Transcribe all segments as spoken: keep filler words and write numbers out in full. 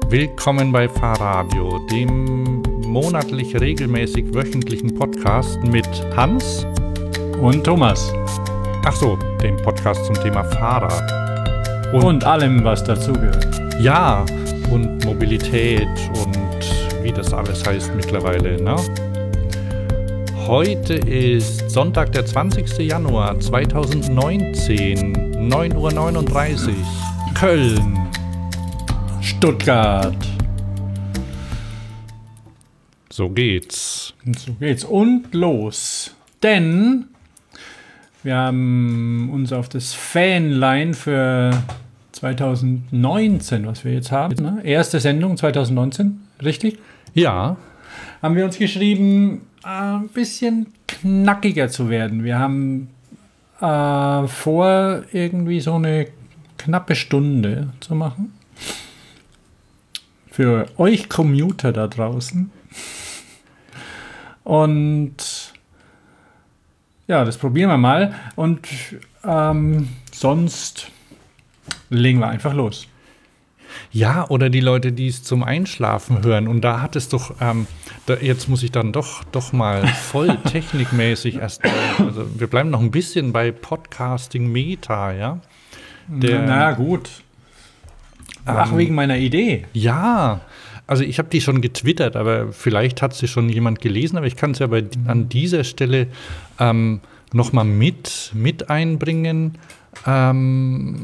Willkommen bei Fahrradio, dem monatlich regelmäßig wöchentlichen Podcast mit Hans und Thomas. Ach so, dem Podcast zum Thema Fahrrad. Und, und allem, was dazugehört. Ja, und Mobilität und wie das alles heißt mittlerweile, ne? Heute ist Sonntag, der zwanzigster Januar zweitausendneunzehn, neun Uhr neununddreißig, Köln, Stuttgart. So geht's. Und so geht's. Und los. Denn wir haben uns auf das Fanline für zweitausendneunzehn, was wir jetzt haben, ne? Erste Sendung zweitausendneunzehn, richtig? Ja. Haben wir uns geschrieben, ein bisschen knackiger zu werden. Wir haben äh, vor, irgendwie so eine knappe Stunde zu machen. Für euch Commuter da draußen. Und ja, das probieren wir mal. Und ähm, sonst legen wir einfach los. Ja, oder die Leute, die es zum Einschlafen hören. Und da hat es doch, ähm, da, jetzt muss ich dann doch, doch mal voll technikmäßig erst, also wir bleiben noch ein bisschen bei Podcasting Meta, ja? Der, na gut. Ach, ähm, wegen meiner Idee. Ja, also ich habe die schon getwittert, aber vielleicht hat sie schon jemand gelesen, aber ich kann es ja bei, an dieser Stelle ähm, noch mal mit, mit einbringen. Ähm,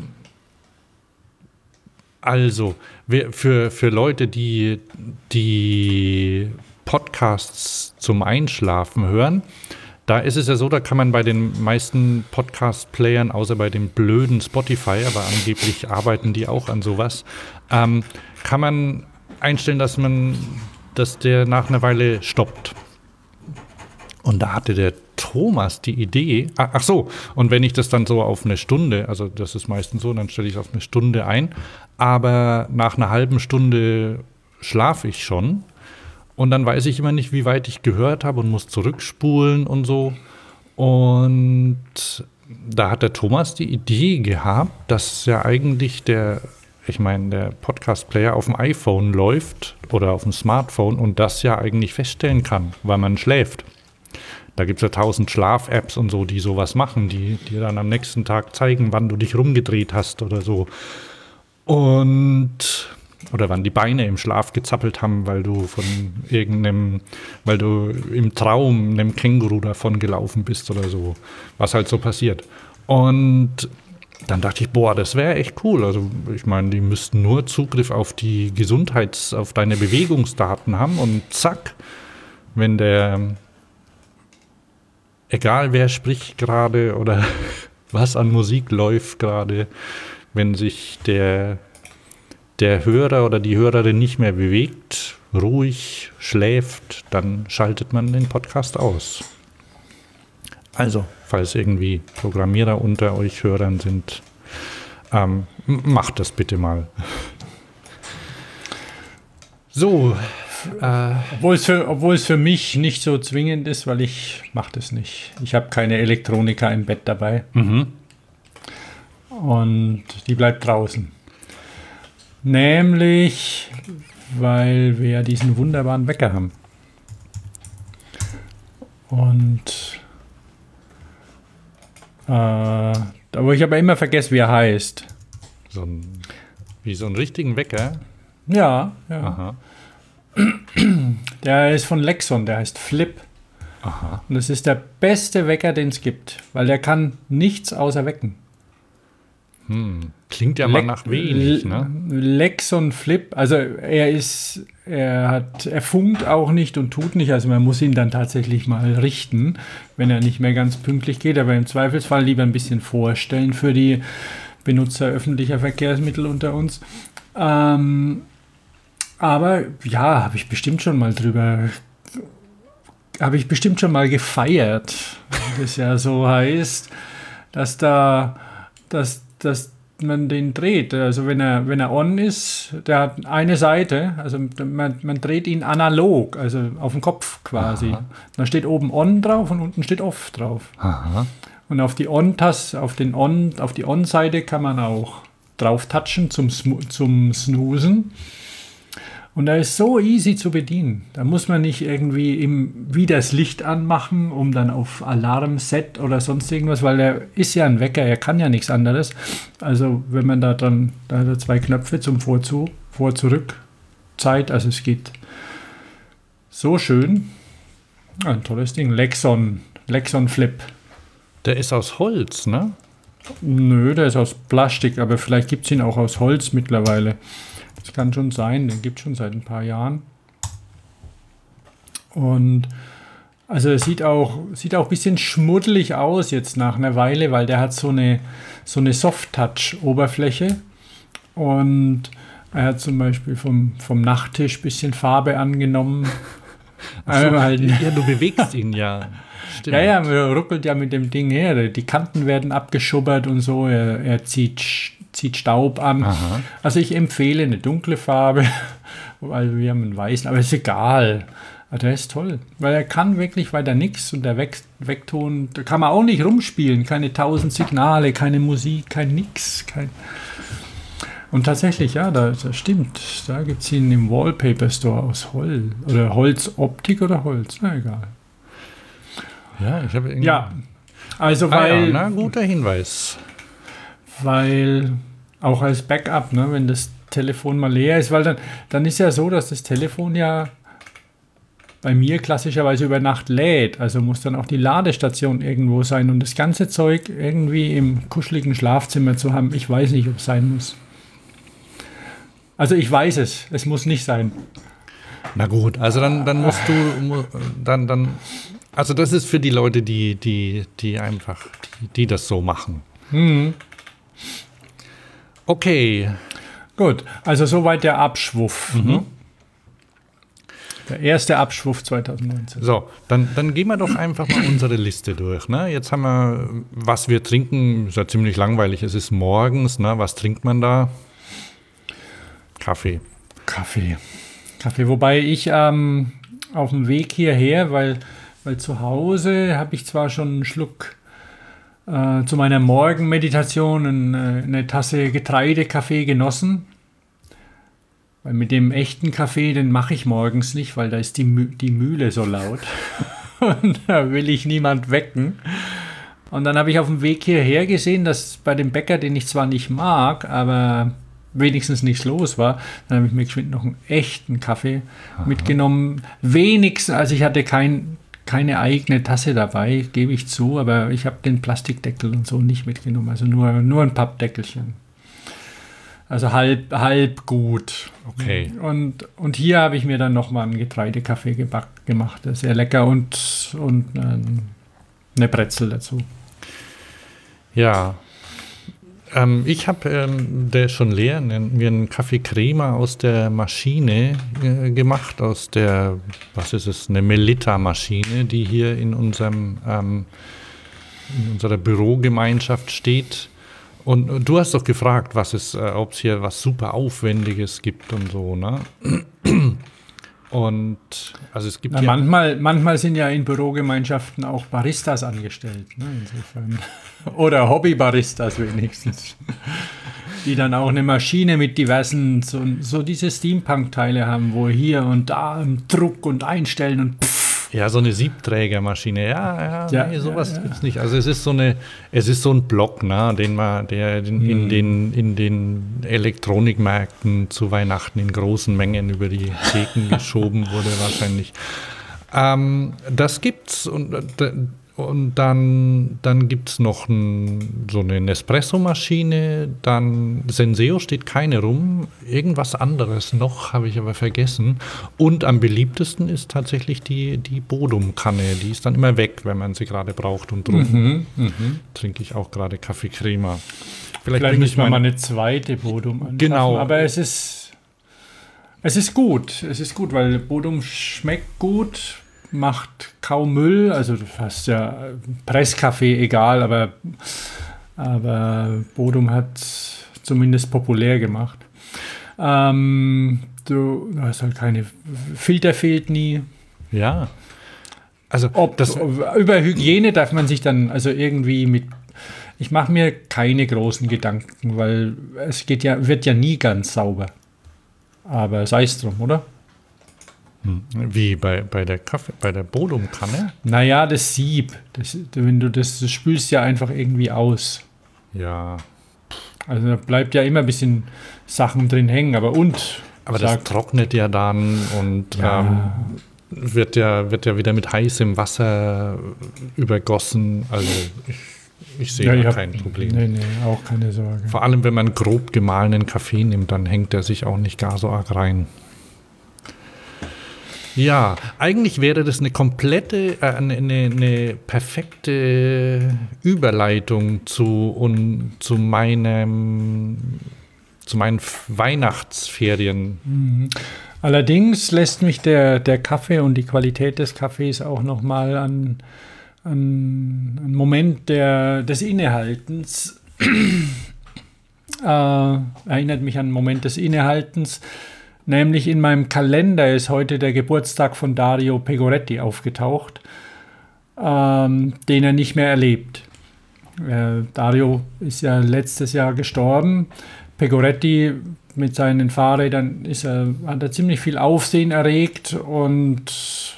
Also, für, für Leute, die die Podcasts zum Einschlafen hören, da ist es ja so, da kann man bei den meisten Podcast-Playern, außer bei dem blöden Spotify, aber angeblich arbeiten die auch an sowas, ähm, kann man einstellen, dass man, dass der nach einer Weile stoppt. Und da hatte der Thomas die Idee, ach so, und wenn ich das dann so auf eine Stunde, also das ist meistens so, dann stelle ich es auf eine Stunde ein, aber nach einer halben Stunde schlafe ich schon und dann weiß ich immer nicht, wie weit ich gehört habe und muss zurückspulen und so. Und da hat der Thomas die Idee gehabt, dass ja eigentlich der, ich meine, der Podcast-Player auf dem iPhone läuft oder auf dem Smartphone und das ja eigentlich feststellen kann, weil man schläft. Da gibt es ja tausend Schlaf-Apps und so, die sowas machen, die dir dann am nächsten Tag zeigen, wann du dich rumgedreht hast oder so. Und, oder wann die Beine im Schlaf gezappelt haben, weil du von irgendeinem, weil du im Traum einem Känguru davon gelaufen bist oder so, was halt so passiert. Und dann dachte ich, boah, das wäre echt cool. Also ich meine, die müssten nur Zugriff auf die Gesundheits-, auf deine Bewegungsdaten haben und zack, wenn der, egal wer spricht gerade oder was an Musik läuft gerade, wenn sich der, der Hörer oder die Hörerin nicht mehr bewegt, ruhig schläft, dann schaltet man den Podcast aus. Also, falls irgendwie Programmierer unter euch Hörern sind, ähm, macht das bitte mal. So. Äh, obwohl es für, obwohl es für mich nicht so zwingend ist, weil ich mache das nicht. Ich habe keine Elektronika im Bett dabei. Mhm. Und die bleibt draußen. Nämlich, weil wir diesen wunderbaren Wecker haben. Und äh, da wo ich aber immer vergesse, wie er heißt. So ein, wie so einen richtigen Wecker? Ja, ja. Aha. Der ist von Lexon, der heißt Flip. Aha. Und das ist der beste Wecker, den es gibt, weil der kann nichts außer wecken. Hm. Klingt ja Le- mal nach wenig, ne? Lexon Flip, also er ist, er hat, er funkt auch nicht und tut nicht, also man muss ihn dann tatsächlich mal richten, wenn er nicht mehr ganz pünktlich geht, aber im Zweifelsfall lieber ein bisschen vorstellen für die Benutzer öffentlicher Verkehrsmittel unter uns. Ähm, aber ja, habe ich bestimmt schon mal drüber, habe ich bestimmt schon mal gefeiert, das ja so heißt, dass da, dass, dass man den dreht. Also wenn er, wenn er on ist, der hat eine Seite, also man, man dreht ihn analog, also auf den Kopf quasi. Aha. Da steht oben on drauf und unten steht off drauf. Aha. Und auf die On-Taste, auf den On, auf die On-Seite kann man auch drauf touchen zum, zum Snoosen. Und er ist so easy zu bedienen. Da muss man nicht irgendwie im, wieder das Licht anmachen, um dann auf Alarm, Set oder sonst irgendwas, weil er ist ja ein Wecker, er kann ja nichts anderes. Also wenn man da dann, da hat er zwei Knöpfe zum Vorzu, Vor-Zurück Zeit, also es geht so schön. Ein tolles Ding. Lexon, Lexon Flip. Der ist aus Holz, ne? Nö, der ist aus Plastik, aber vielleicht gibt es ihn auch aus Holz mittlerweile. Das kann schon sein, den gibt es schon seit ein paar Jahren. Und also er sieht auch, sieht auch ein bisschen schmuddelig aus jetzt nach einer Weile, weil der hat so eine, so eine Soft-Touch-Oberfläche. Und er hat zum Beispiel vom, vom Nachttisch ein bisschen Farbe angenommen. So, halt, ja, du bewegst ihn ja. Stimmt. Ja, ja, er ruckelt ja mit dem Ding her. Die Kanten werden abgeschubbert und so. Er, er zieht, zieht Staub an. Aha. Also ich empfehle eine dunkle Farbe, weil wir haben einen weißen, aber ist egal. Der ist toll, weil er kann wirklich weiter nichts und der Weg, Wegton, da kann man auch nicht rumspielen. Keine tausend Signale, keine Musik, kein Nix. Kein und tatsächlich, ja, das, das stimmt. Da gibt es ihn im Wallpaper Store aus Holz. Oder Holzoptik oder Holz, na egal. Ja, ich habe irgendwie. Ja, also ah, weil. Ja, na, guter Hinweis. Weil auch als Backup, ne, wenn das Telefon mal leer ist, weil dann, dann ist ja so, dass das Telefon ja bei mir klassischerweise über Nacht lädt. Also muss dann auch die Ladestation irgendwo sein und das ganze Zeug irgendwie im kuscheligen Schlafzimmer zu haben. Ich weiß nicht, ob es sein muss. Also ich weiß es. Es muss nicht sein. Na gut, also dann, dann musst du dann, dann. Also das ist für die Leute, die, die, die einfach, die, die das so machen. Mhm. Okay. Gut, also soweit der Abschwuff. Mhm. Ne? Der erste Abschwuff zwanzig neunzehn. So, dann, dann gehen wir doch einfach mal unsere Liste durch. Ne? Jetzt haben wir, was wir trinken, ist ja ziemlich langweilig. Es ist morgens, ne? Was trinkt man da? Kaffee. Kaffee. Kaffee, wobei ich ähm, auf dem Weg hierher, weil Weil zu Hause habe ich zwar schon einen Schluck äh, zu meiner Morgenmeditation eine, eine Tasse Getreidekaffee genossen. Weil mit dem echten Kaffee, den mache ich morgens nicht, weil da ist die, Mü- die Mühle so laut. Und da will ich niemand wecken. Und dann habe ich auf dem Weg hierher gesehen, dass bei dem Bäcker, den ich zwar nicht mag, aber wenigstens nichts los war, dann habe ich mir geschwind noch einen echten Kaffee Aha. mitgenommen. Wenigstens, also ich hatte kein... keine eigene Tasse dabei, gebe ich zu, aber ich habe den Plastikdeckel und so nicht mitgenommen, also nur, nur ein Pappdeckelchen. Also halb, halb gut. Okay. Und, und hier habe ich mir dann nochmal einen Getreidekaffee geback, gemacht, das ist sehr lecker und, und eine Brezel dazu. Ja, ähm, ich habe, ähm, der ist schon leer, mir einen Kaffee Crema aus der Maschine äh, gemacht, aus der, was ist es, eine Melitta-Maschine, die hier in unserem ähm, in unserer Bürogemeinschaft steht. Und, und du hast doch gefragt, was es, äh, ob es hier was super Aufwendiges gibt und so, ne? Und also es gibt Na, ja manchmal, manchmal sind ja in Bürogemeinschaften auch Baristas angestellt, ne, insofern. Oder Hobbybaristas wenigstens. Die dann auch eine Maschine mit diversen, so, so diese Steampunk-Teile haben, wo hier und da Druck und Einstellen und pff. Ja, so eine Siebträgermaschine, ja, ja, ja nee, sowas ja, ja. gibt's nicht. Also es ist so eine, es ist so ein Block, ne, den man, der in, hm. in den in den Elektronikmärkten zu Weihnachten in großen Mengen über die Theken geschoben wurde wahrscheinlich. Ähm, das gibt's und und dann dann gibt's noch ein, so eine Nespresso-Maschine. Dann Senseo steht keine rum. Irgendwas anderes noch habe ich aber vergessen. Und am beliebtesten ist tatsächlich die die Bodum-Kanne. Die ist dann immer weg, wenn man sie gerade braucht und drum mhm, mh. trinke ich auch gerade Kaffee Crema. Vielleicht, Vielleicht müssen wir mal eine zweite Bodum anschaffen. Genau. Aber es ist es ist gut. Es ist gut, weil Bodum schmeckt gut. Macht kaum Müll, also du hast ja Presskaffee, egal, aber, aber Bodum hat zumindest populär gemacht. Ähm, du, du hast halt keine, Filter fehlt nie. Ja. Also Ob, das, über Hygiene darf man sich dann also irgendwie mit, ich mache mir keine großen Gedanken, weil es geht ja, wird ja nie ganz sauber. Aber sei es drum, oder? Wie bei, bei der Kaffee, bei der Bodumkanne? Naja, das Sieb. Das, wenn du das, das spülst ja einfach irgendwie aus. Ja. Also da bleibt ja immer ein bisschen Sachen drin hängen, aber und. Aber das sag, trocknet ja dann und ja. ähm, wird, ja, wird ja wieder mit heißem Wasser übergossen. Also ich, ich sehe ja, da ich hab, kein Problem. Nee, nee, auch keine Sorge. Vor allem, wenn man grob gemahlenen Kaffee nimmt, dann hängt der sich auch nicht gar so arg rein. Ja, eigentlich wäre das eine komplette, äh, eine, eine perfekte Überleitung zu, un, zu meinem, zu meinen Weihnachtsferien. Mhm. Allerdings lässt mich der, der Kaffee und die Qualität des Kaffees auch nochmal an, an einen Moment der, des Innehaltens, äh, erinnert mich an einen Moment des Innehaltens. Nämlich in meinem Kalender ist heute der Geburtstag von Dario Pegoretti aufgetaucht, ähm, den er nicht mehr erlebt. Äh, Dario ist ja letztes Jahr gestorben. Pegoretti mit seinen Fahrrädern ist er, hat er ziemlich viel Aufsehen erregt und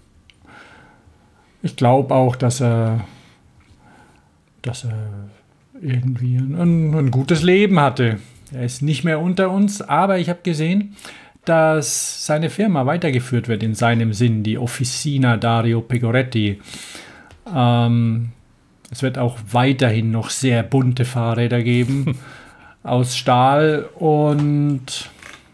ich glaube auch, dass er, dass er irgendwie ein, ein gutes Leben hatte. Er ist nicht mehr unter uns, aber ich habe gesehen, dass seine Firma weitergeführt wird in seinem Sinn, die Officina Dario Pegoretti. Ähm, es wird auch weiterhin noch sehr bunte Fahrräder geben aus Stahl und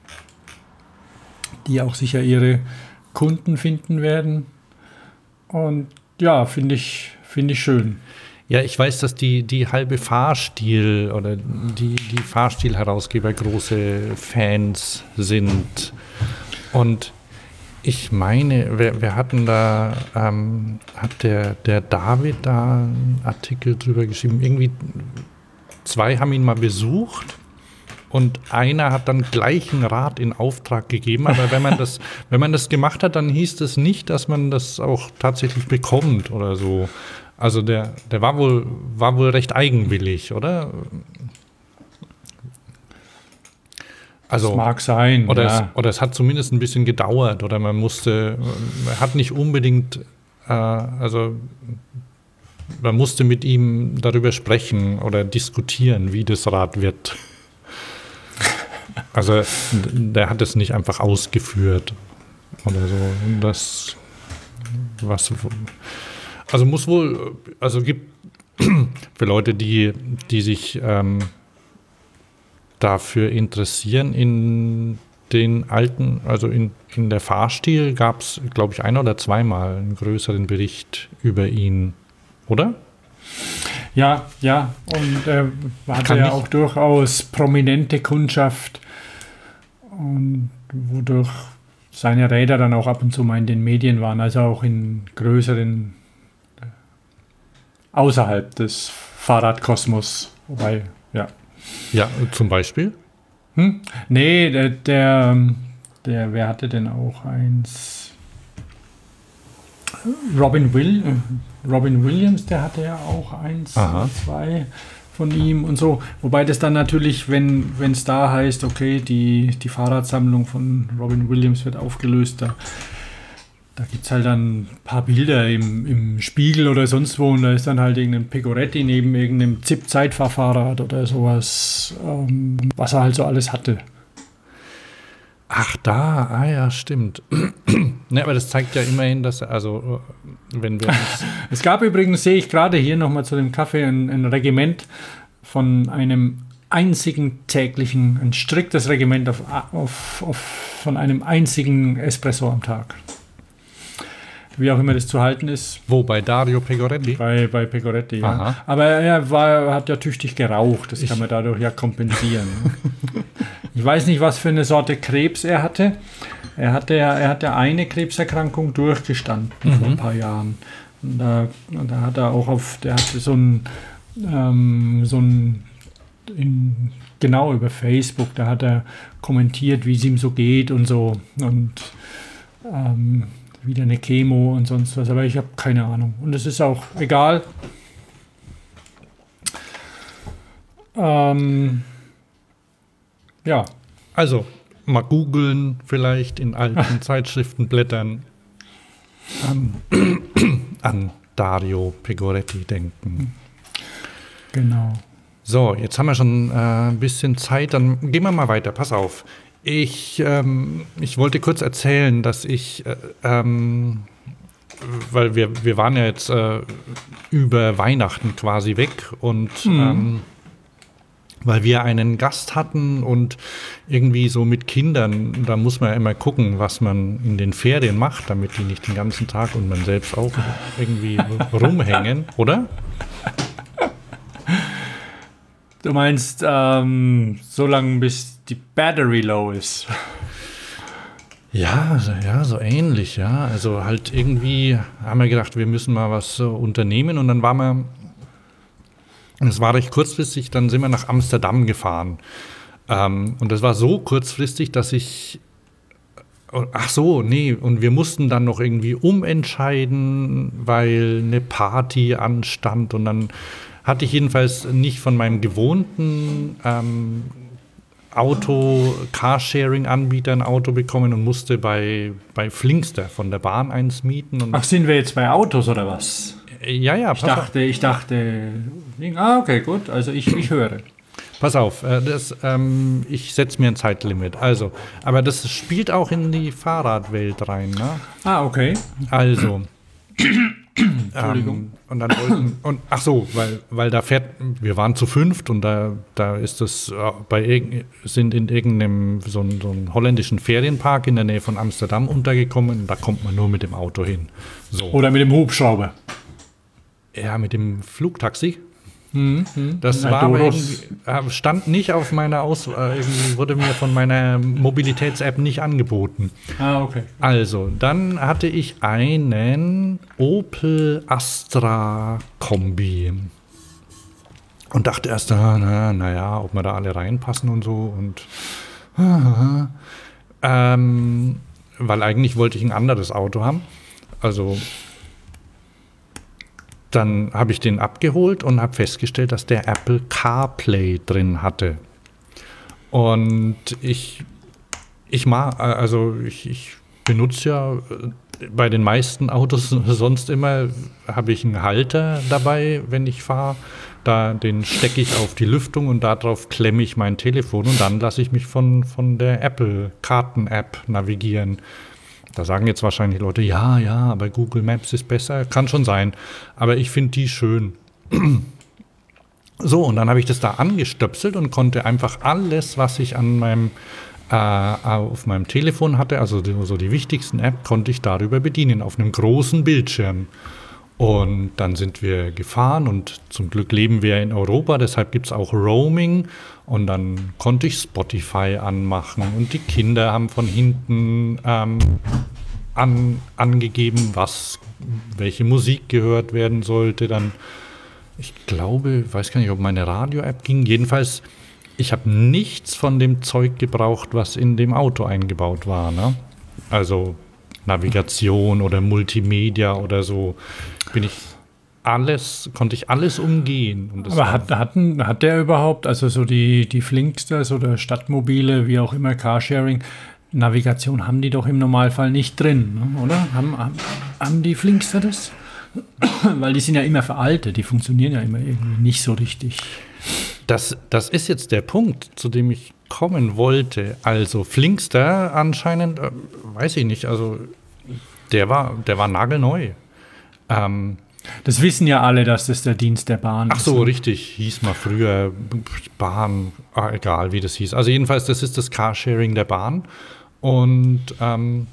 die auch sicher ihre Kunden finden werden. Und ja, finde ich, finde ich schön. Ja, ich weiß, dass die, die halbe Fahrstil oder die, die Fahrstil-Herausgeber große Fans sind. Und ich meine, wir, wir hatten da, ähm, hat der, der David da einen Artikel drüber geschrieben. Irgendwie zwei haben ihn mal besucht und einer hat dann gleich ein Rad in Auftrag gegeben. Aber wenn man das, wenn man das gemacht hat, dann hieß das nicht, dass man das auch tatsächlich bekommt oder so. Also der, der war wohl, war wohl recht eigenwillig, oder? Also, das mag sein. Oder, ja. es, oder es hat zumindest ein bisschen gedauert oder man musste, man hat nicht unbedingt, äh, also man musste mit ihm darüber sprechen oder diskutieren, wie das Rad wird. Also der hat es nicht einfach ausgeführt oder so. Das, was... Also muss wohl, also gibt für Leute, die, die sich ähm, dafür interessieren, in den alten, also in, in der Fahrstil gab es, glaube ich, ein oder zweimal einen größeren Bericht über ihn, oder? Ja, ja, und er äh, hatte ja auch durchaus prominente Kundschaft, und wodurch seine Räder dann auch ab und zu mal in den Medien waren, also auch in größeren außerhalb des Fahrradkosmos. Wobei, ja. Ja, zum Beispiel? Hm? Nee, der, der, der, wer hatte denn auch eins? Robin Will, Robin Williams, der hatte ja auch eins, Aha. zwei von ihm und so. Wobei das dann natürlich, wenn es da heißt, okay, die, die Fahrradsammlung von Robin Williams wird aufgelöst, da Da gibt es halt dann ein paar Bilder im, im Spiegel oder sonst wo und da ist dann halt irgendein Pegoretti neben irgendeinem Z I P-Zeitfahrfahrrad oder sowas, ähm, was er halt so alles hatte. Ach, da, ah ja, stimmt. Ne, aber das zeigt ja immerhin, dass, also, wenn wir uns Es gab übrigens, sehe ich gerade hier nochmal zu dem Kaffee, ein, ein Regiment von einem einzigen täglichen, ein striktes Regiment auf, auf, auf, von einem einzigen Espresso am Tag. Wie auch immer das zu halten ist. Wo, bei Dario Pegoretti? Bei, bei Pegoretti, ja. Aha. Aber er war, hat ja tüchtig geraucht, das Ich- kann man dadurch ja kompensieren. Ich weiß nicht, was für eine Sorte Krebs er hatte. Er hatte ja er hatte eine Krebserkrankung durchgestanden vor ein paar Jahren. Und da, und da hat er auch auf, der hatte so ein, ähm, so ein in, genau über Facebook, da hat er kommentiert, wie es ihm so geht und so. Und ähm, wieder eine Chemo und sonst was, aber ich habe keine Ahnung. Und es ist auch egal. Ähm, ja, Also, mal googeln, vielleicht in alten Zeitschriften blättern, an, an Dario Pegoretti denken. Genau. So, jetzt haben wir schon äh, ein bisschen Zeit, dann gehen wir mal weiter. Pass auf. Ich, ähm, ich wollte kurz erzählen, dass ich, äh, ähm, weil wir, wir waren ja jetzt äh, über Weihnachten quasi weg und mhm. ähm, weil wir einen Gast hatten und irgendwie so mit Kindern, da muss man ja immer gucken, was man in den Ferien macht, damit die nicht den ganzen Tag und man selbst auch irgendwie rumhängen, oder? Du meinst, ähm, so lange bis die Battery low ist. Ja, so, ja, so ähnlich, ja. Also halt irgendwie haben wir gedacht, wir müssen mal was äh, unternehmen und dann waren wir, es war recht kurzfristig, dann sind wir nach Amsterdam gefahren. Ähm, und das war so kurzfristig, dass ich, ach so, nee, und wir mussten dann noch irgendwie umentscheiden, weil eine Party anstand und dann hatte ich jedenfalls nicht von meinem gewohnten ähm, Auto, Carsharing-Anbieter ein Auto bekommen und musste bei, bei Flinkster von der Bahn eins mieten. Und ach, sind wir jetzt bei Autos oder was? Ja, ja. Ich dachte, auf. ich dachte, ah, okay, gut, also ich, ich höre. Pass auf, äh, das, ähm, ich setze mir ein Zeitlimit. Also, aber das spielt auch in die Fahrradwelt rein, ne? Ah, okay. Also. Entschuldigung. Ähm, und dann wollten, und ach so, weil, weil da fährt, wir waren zu fünft und da, da ist das äh, bei sind in irgendeinem so, ein, so einem holländischen Ferienpark in der Nähe von Amsterdam untergekommen und da kommt man nur mit dem Auto hin. So. Oder mit dem Hubschrauber. Ja, mit dem Flugtaxi. Mhm. Das war aber irgendwie, stand nicht auf meiner Auswahl, irgendwie wurde mir von meiner Mobilitäts-App nicht angeboten. Ah, okay. Also, dann hatte ich einen Opel Astra Kombi und dachte erst, na, na ja, ob wir da alle reinpassen und so und ähm, weil eigentlich wollte ich ein anderes Auto haben. Also dann habe ich den abgeholt und habe festgestellt, dass der Apple CarPlay drin hatte. Und ich, ich mag, also ich, ich benutze ja bei den meisten Autos sonst immer, habe ich einen Halter dabei, wenn ich fahre. Da, den stecke ich auf die Lüftung und darauf klemme ich mein Telefon und dann lasse ich mich von, von der Apple-Karten-App navigieren. Da sagen jetzt wahrscheinlich Leute, ja, ja, aber Google Maps ist besser. Kann schon sein. Aber ich finde die schön. So, und dann habe ich das da angestöpselt und konnte einfach alles, was ich an meinem, äh, auf meinem Telefon hatte, also die, so die wichtigsten Apps, konnte ich darüber bedienen, auf einem großen Bildschirm. Und dann sind wir gefahren und zum Glück leben wir in Europa, deshalb gibt es auch Roaming. Und dann konnte ich Spotify anmachen und die Kinder haben von hinten ähm, an, angegeben, was, welche Musik gehört werden sollte. Dann, ich glaube, ich weiß gar nicht, ob meine Radio-App ging. Jedenfalls, ich habe nichts von dem Zeug gebraucht, was in dem Auto eingebaut war, ne? Also Navigation oder Multimedia oder so, bin ich alles, konnte ich alles umgehen. Und das aber hat, hatten, hat der überhaupt, also so die, die Flinksters oder Stadtmobile, wie auch immer, Carsharing, Navigation haben die doch im Normalfall nicht drin, ne? Oder? Haben, haben, haben die Flinkster das? Weil die sind ja immer veraltet, die funktionieren ja immer irgendwie nicht so richtig. Das, das ist jetzt der Punkt, zu dem ich kommen wollte. Also Flinkster anscheinend, äh, weiß ich nicht, also der war, der war nagelneu. Ähm, das wissen ja alle, dass das der Dienst der Bahn ist. Ach so, richtig, hieß mal früher Bahn, ah, egal wie das hieß. Also jedenfalls, das ist das Carsharing der Bahn. Und ähm,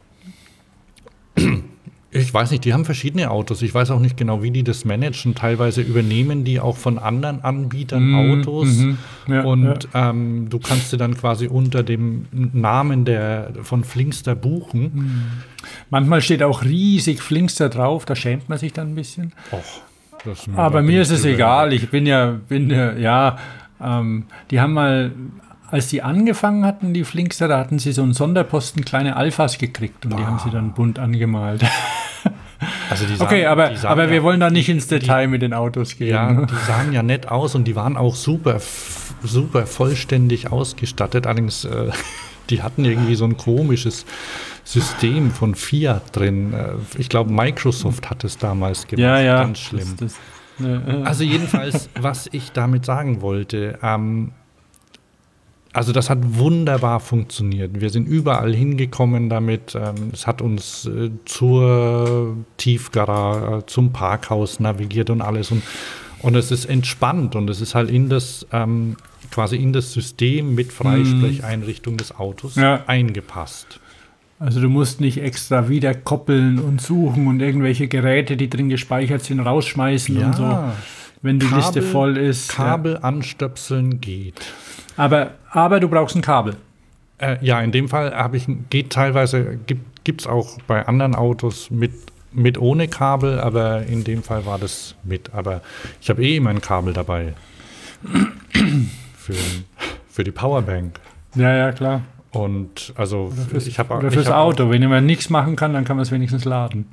ich weiß nicht, die haben verschiedene Autos. Ich weiß auch nicht genau, wie die das managen. Teilweise übernehmen die auch von anderen Anbietern mm, Autos. Mm-hmm. Ja, und ja. Ähm, du kannst sie dann quasi unter dem Namen der, von Flinkster buchen. Mm. Manchmal steht auch riesig Flinkster drauf, da schämt man sich dann ein bisschen. Och, das mir Aber mir ist es egal. Ich bin ja, bin ja, ja ähm, die haben mal, als die angefangen hatten, die Flinkster, da hatten sie so einen Sonderposten kleine Alphas gekriegt und oh. die haben sie dann bunt angemalt. Also die sahen, okay, aber, die aber wir ja, wollen da nicht ins Detail die, mit den Autos gehen. Ja, die sahen ja nett aus und die waren auch super, super vollständig ausgestattet. Allerdings, äh, die hatten irgendwie so ein komisches System von Fiat drin. Ich glaube, Microsoft hat es damals gemacht. Ja, ja. Ganz schlimm. Das, das, äh, Also jedenfalls, was ich damit sagen wollte, ähm, also das hat wunderbar funktioniert. Wir sind überall hingekommen damit. Ähm, es hat uns äh, zur Tiefgarage, zum Parkhaus navigiert und alles. Und, und es ist entspannt und es ist halt in das, ähm, quasi in das System mit Freisprecheinrichtung des Autos Ja. eingepasst. Also du musst nicht extra wieder koppeln und suchen und irgendwelche Geräte, die drin gespeichert sind, rausschmeißen und so, wenn die Kabel, Liste voll ist. Kabel Ja. anstöpseln geht. Aber, aber du brauchst ein Kabel. Äh, ja, in dem Fall habe ich, geht teilweise, gibt es auch bei anderen Autos mit, mit ohne Kabel, aber in dem Fall war das mit. Aber ich habe eh immer ein Kabel dabei. für, für die Powerbank. Ja, ja, klar. Und also Oder fürs, ich habe oder fürs ich hab Auto. Wenn man nichts machen kann, dann kann man es wenigstens laden.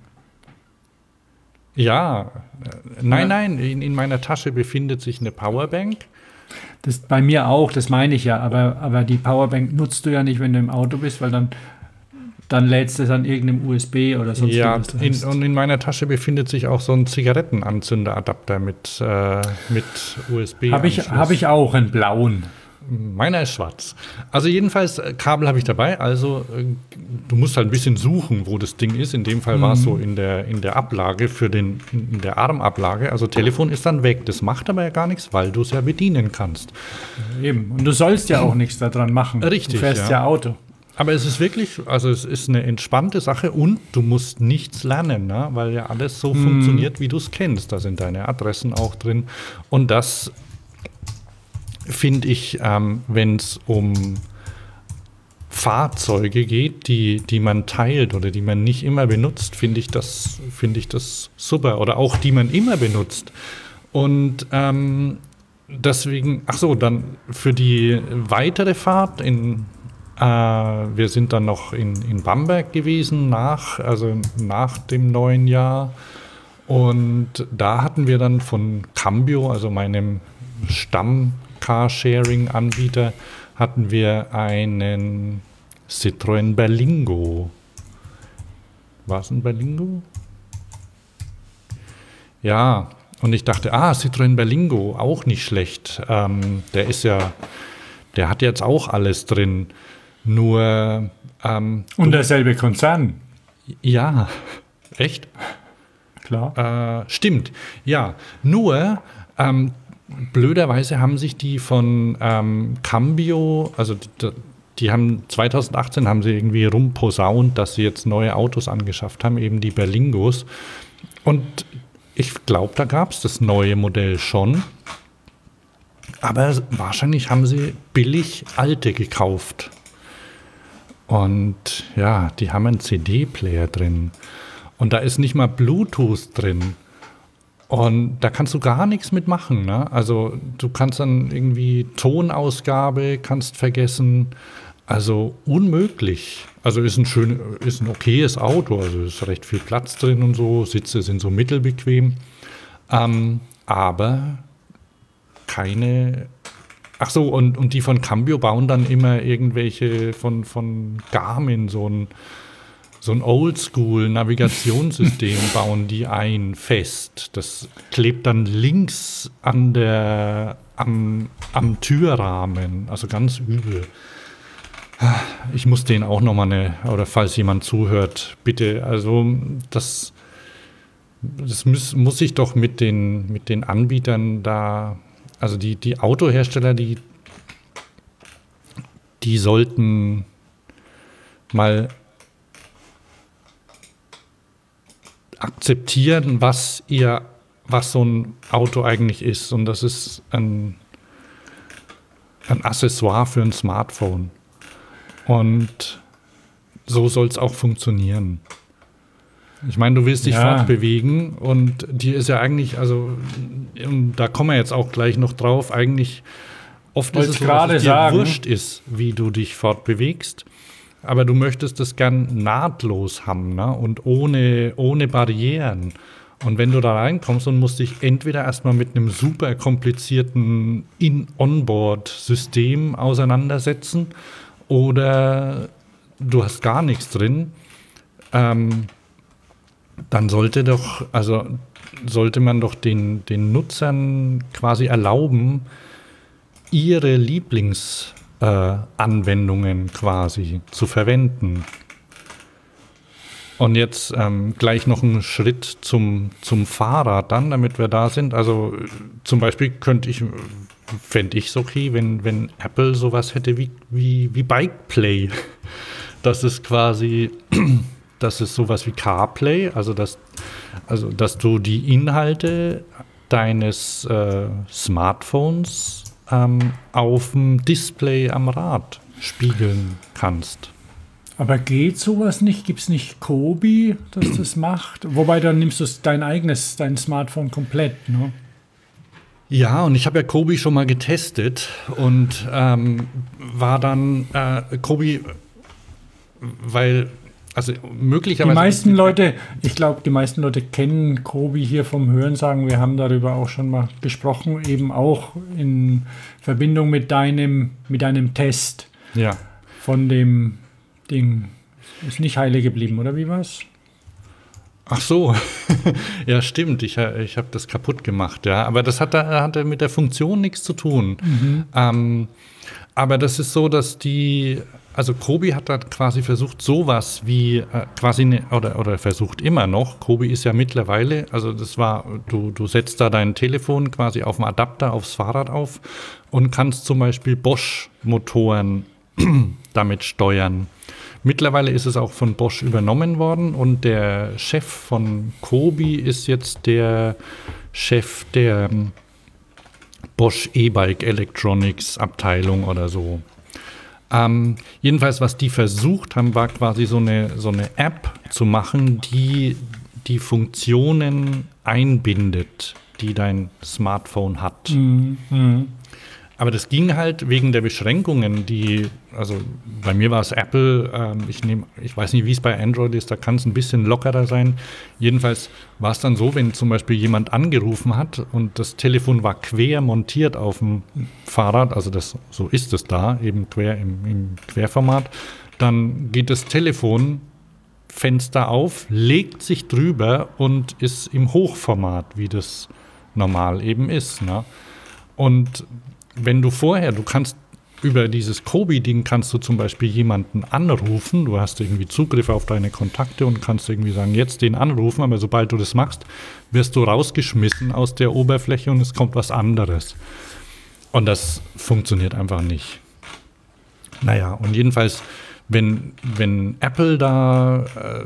Ja, äh, nein, Ja. nein, in, in meiner Tasche befindet sich eine Powerbank. Das bei mir auch, das meine ich ja. Aber, aber die Powerbank nutzt du ja nicht, wenn du im Auto bist, weil dann, dann lädst du es an irgendeinem U S B oder sonst Ja, was du in, hast. und in meiner Tasche befindet sich auch so ein Zigarettenanzünderadapter mit, äh, mit U S B. Habe ich, hab ich auch einen blauen. Meiner ist schwarz. Also jedenfalls, äh, Kabel habe ich dabei. Also äh, du musst halt ein bisschen suchen, wo das Ding ist. In dem Fall war es so in der, in der Ablage, für den, in der Armablage. Also Telefon ist dann weg. Das macht aber ja gar nichts, weil du es ja bedienen kannst. Eben. Und du sollst ja auch nichts daran machen. Richtig, Du fährst ja. ja Auto. Aber es ist wirklich, also es ist eine entspannte Sache und du musst nichts lernen, ne? Weil ja alles so funktioniert, wie du es kennst. Da sind deine Adressen auch drin. Und das finde ich, ähm, wenn es um Fahrzeuge geht, die, die man teilt oder die man nicht immer benutzt, finde ich das, finde ich das super. Oder auch die man immer benutzt. Und ähm, deswegen, ach so, dann für die weitere Fahrt in äh, wir sind dann noch in, in Bamberg gewesen, nach, also nach dem neuen Jahr. Und da hatten wir dann von Cambio, also meinem Stamm-Carsharing-Anbieter, hatten wir einen Citroën Berlingo. War es ein Berlingo? Ja, und ich dachte, ah, Citroën Berlingo, auch nicht schlecht. Ähm, der ist ja, der hat jetzt auch alles drin. Nur, ähm, Und derselbe Konzern. ja, echt? Klar. Äh, stimmt, ja. Nur, ähm, blöderweise haben sich die von ähm, Cambio, also die, die haben zwanzig achtzehn haben sie irgendwie rumposaunt, dass sie jetzt neue Autos angeschafft haben, eben die Berlingos. Und ich glaube, da gab es das neue Modell schon. Aber wahrscheinlich haben sie billig alte gekauft. Und ja, die haben einen C D-Player drin. Und da ist nicht mal Bluetooth drin. Und da kannst du gar nichts mitmachen. Ne? Also du kannst dann irgendwie Tonausgabe, kannst vergessen. Also unmöglich. Also ist ein schön, ist ein okayes Auto. Also ist recht viel Platz drin und so. Sitze sind so mittelbequem. Ähm, aber keine. Ach so, und, und die von Cambio bauen dann immer irgendwelche von, von Garmin, so ein, so ein Oldschool-Navigationssystem bauen die ein, fest. Das klebt dann links an der, am, am Türrahmen, also ganz übel. Ich muss denen auch nochmal eine, oder falls jemand zuhört, bitte, also das, das muss, muss ich doch mit den, mit den Anbietern da. Also die, die Autohersteller, die, die sollten mal akzeptieren, was ihr, was so ein Auto eigentlich ist. Und das ist ein, ein Accessoire für ein Smartphone. Und so soll es auch funktionieren. Ich meine, du willst dich Ja. fortbewegen und dir ist ja eigentlich, also und da kommen wir jetzt auch gleich noch drauf, eigentlich oft Wollte ist es so, gerade dass es dir sagen. wurscht ist, wie du dich fortbewegst, aber du möchtest das gern nahtlos haben, ne? Und ohne, ohne Barrieren. Und wenn du da reinkommst und musst dich entweder erstmal mit einem super komplizierten In-Onboard-System auseinandersetzen oder du hast gar nichts drin, ähm, dann sollte doch, also sollte man doch den, den Nutzern quasi erlauben, ihre Lieblingsanwendungen äh, quasi zu verwenden. Und jetzt ähm, gleich noch einen Schritt zum, zum Fahrrad dann, damit wir da sind. Also zum Beispiel könnte ich, fände ich es okay, wenn, wenn Apple sowas hätte wie, wie, wie Bike Play. Das ist quasi, das ist sowas wie CarPlay, also dass, also dass du die Inhalte deines äh, Smartphones ähm, auf dem Display am Rad spiegeln kannst. Aber geht sowas nicht? Gibt es nicht Kobi, das das macht? Wobei, dann nimmst du dein eigenes, dein Smartphone komplett, ne? Ja, und ich habe ja Kobi schon mal getestet und ähm, war dann äh, Kobi, weil, also möglicherweise... Die meisten Leute, ich glaube, die meisten Leute kennen Kobi hier vom Hörensagen. Wir haben darüber auch schon mal gesprochen, eben auch in Verbindung mit deinem, mit deinem Test ja. von dem Ding. Ist nicht heile geblieben, oder wie war's? Ach so, ja stimmt, ich, ich habe das kaputt gemacht, ja, aber das hat, hatte mit der Funktion nichts zu tun. Mhm. Ähm, aber das ist so, dass die, also Kobi hat da quasi versucht, sowas wie, äh, quasi, ne, oder, oder versucht immer noch, Kobi ist ja mittlerweile, also das war, du, du setzt da dein Telefon quasi auf dem Adapter aufs Fahrrad auf und kannst zum Beispiel Bosch-Motoren damit steuern. Mittlerweile ist es auch von Bosch übernommen worden und der Chef von Kobi ist jetzt der Chef der Bosch E-Bike Electronics Abteilung oder so. Ähm, jedenfalls, was die versucht haben, war quasi so eine, so eine App zu machen, die die Funktionen einbindet, die dein Smartphone hat. Mhm. Aber das ging halt wegen der Beschränkungen, die, also bei mir war es Apple, ähm, ich nehm, ich weiß nicht, wie es bei Android ist, da kann es ein bisschen lockerer sein. Jedenfalls war es dann so, wenn zum Beispiel jemand angerufen hat und das Telefon war quer montiert auf dem Fahrrad, also das, so ist es da, eben quer im, im Querformat, dann geht das Telefonfenster auf, legt sich drüber und ist im Hochformat, wie das normal eben ist, ne? Und wenn du vorher, du kannst über dieses Kobi-Ding kannst du zum Beispiel jemanden anrufen, du hast irgendwie Zugriff auf deine Kontakte und kannst irgendwie sagen, jetzt den anrufen, aber sobald du das machst, wirst du rausgeschmissen aus der Oberfläche und es kommt was anderes. Und das funktioniert einfach nicht. Naja, und jedenfalls, wenn, wenn Apple da äh,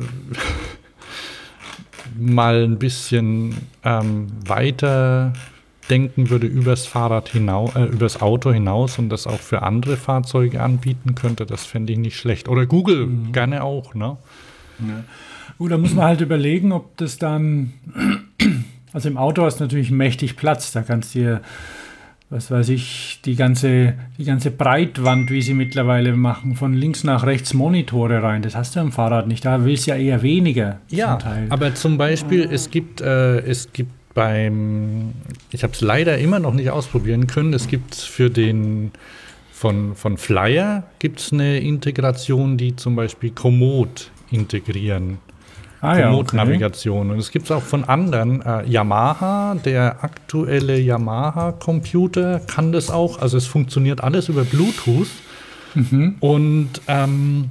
mal ein bisschen ähm, weiter denken würde übers Fahrrad hinaus, äh, übers Auto hinaus und das auch für andere Fahrzeuge anbieten könnte, das fände ich nicht schlecht. Oder Google mhm. gerne auch, ne? Ja. Gut, da muss man halt überlegen, ob das dann, also im Auto hast du natürlich mächtig Platz, da kannst du dir, was weiß ich, die ganze, die ganze Breitwand, wie sie mittlerweile machen, von links nach rechts Monitore rein, das hast du am Fahrrad nicht, da willst du ja eher weniger. Ja, zum Teil. Aber zum Beispiel, oh. es gibt, äh, es gibt beim, ich habe es leider immer noch nicht ausprobieren können, es gibt für den, von, von Flyer gibt es eine Integration, die zum Beispiel Komoot integrieren. Ah, Komoot-Navigation. Ja, okay. Und es gibt es auch von anderen. Äh, Yamaha, der aktuelle Yamaha-Computer kann das auch, also es funktioniert alles über Bluetooth. Mhm. Und ähm,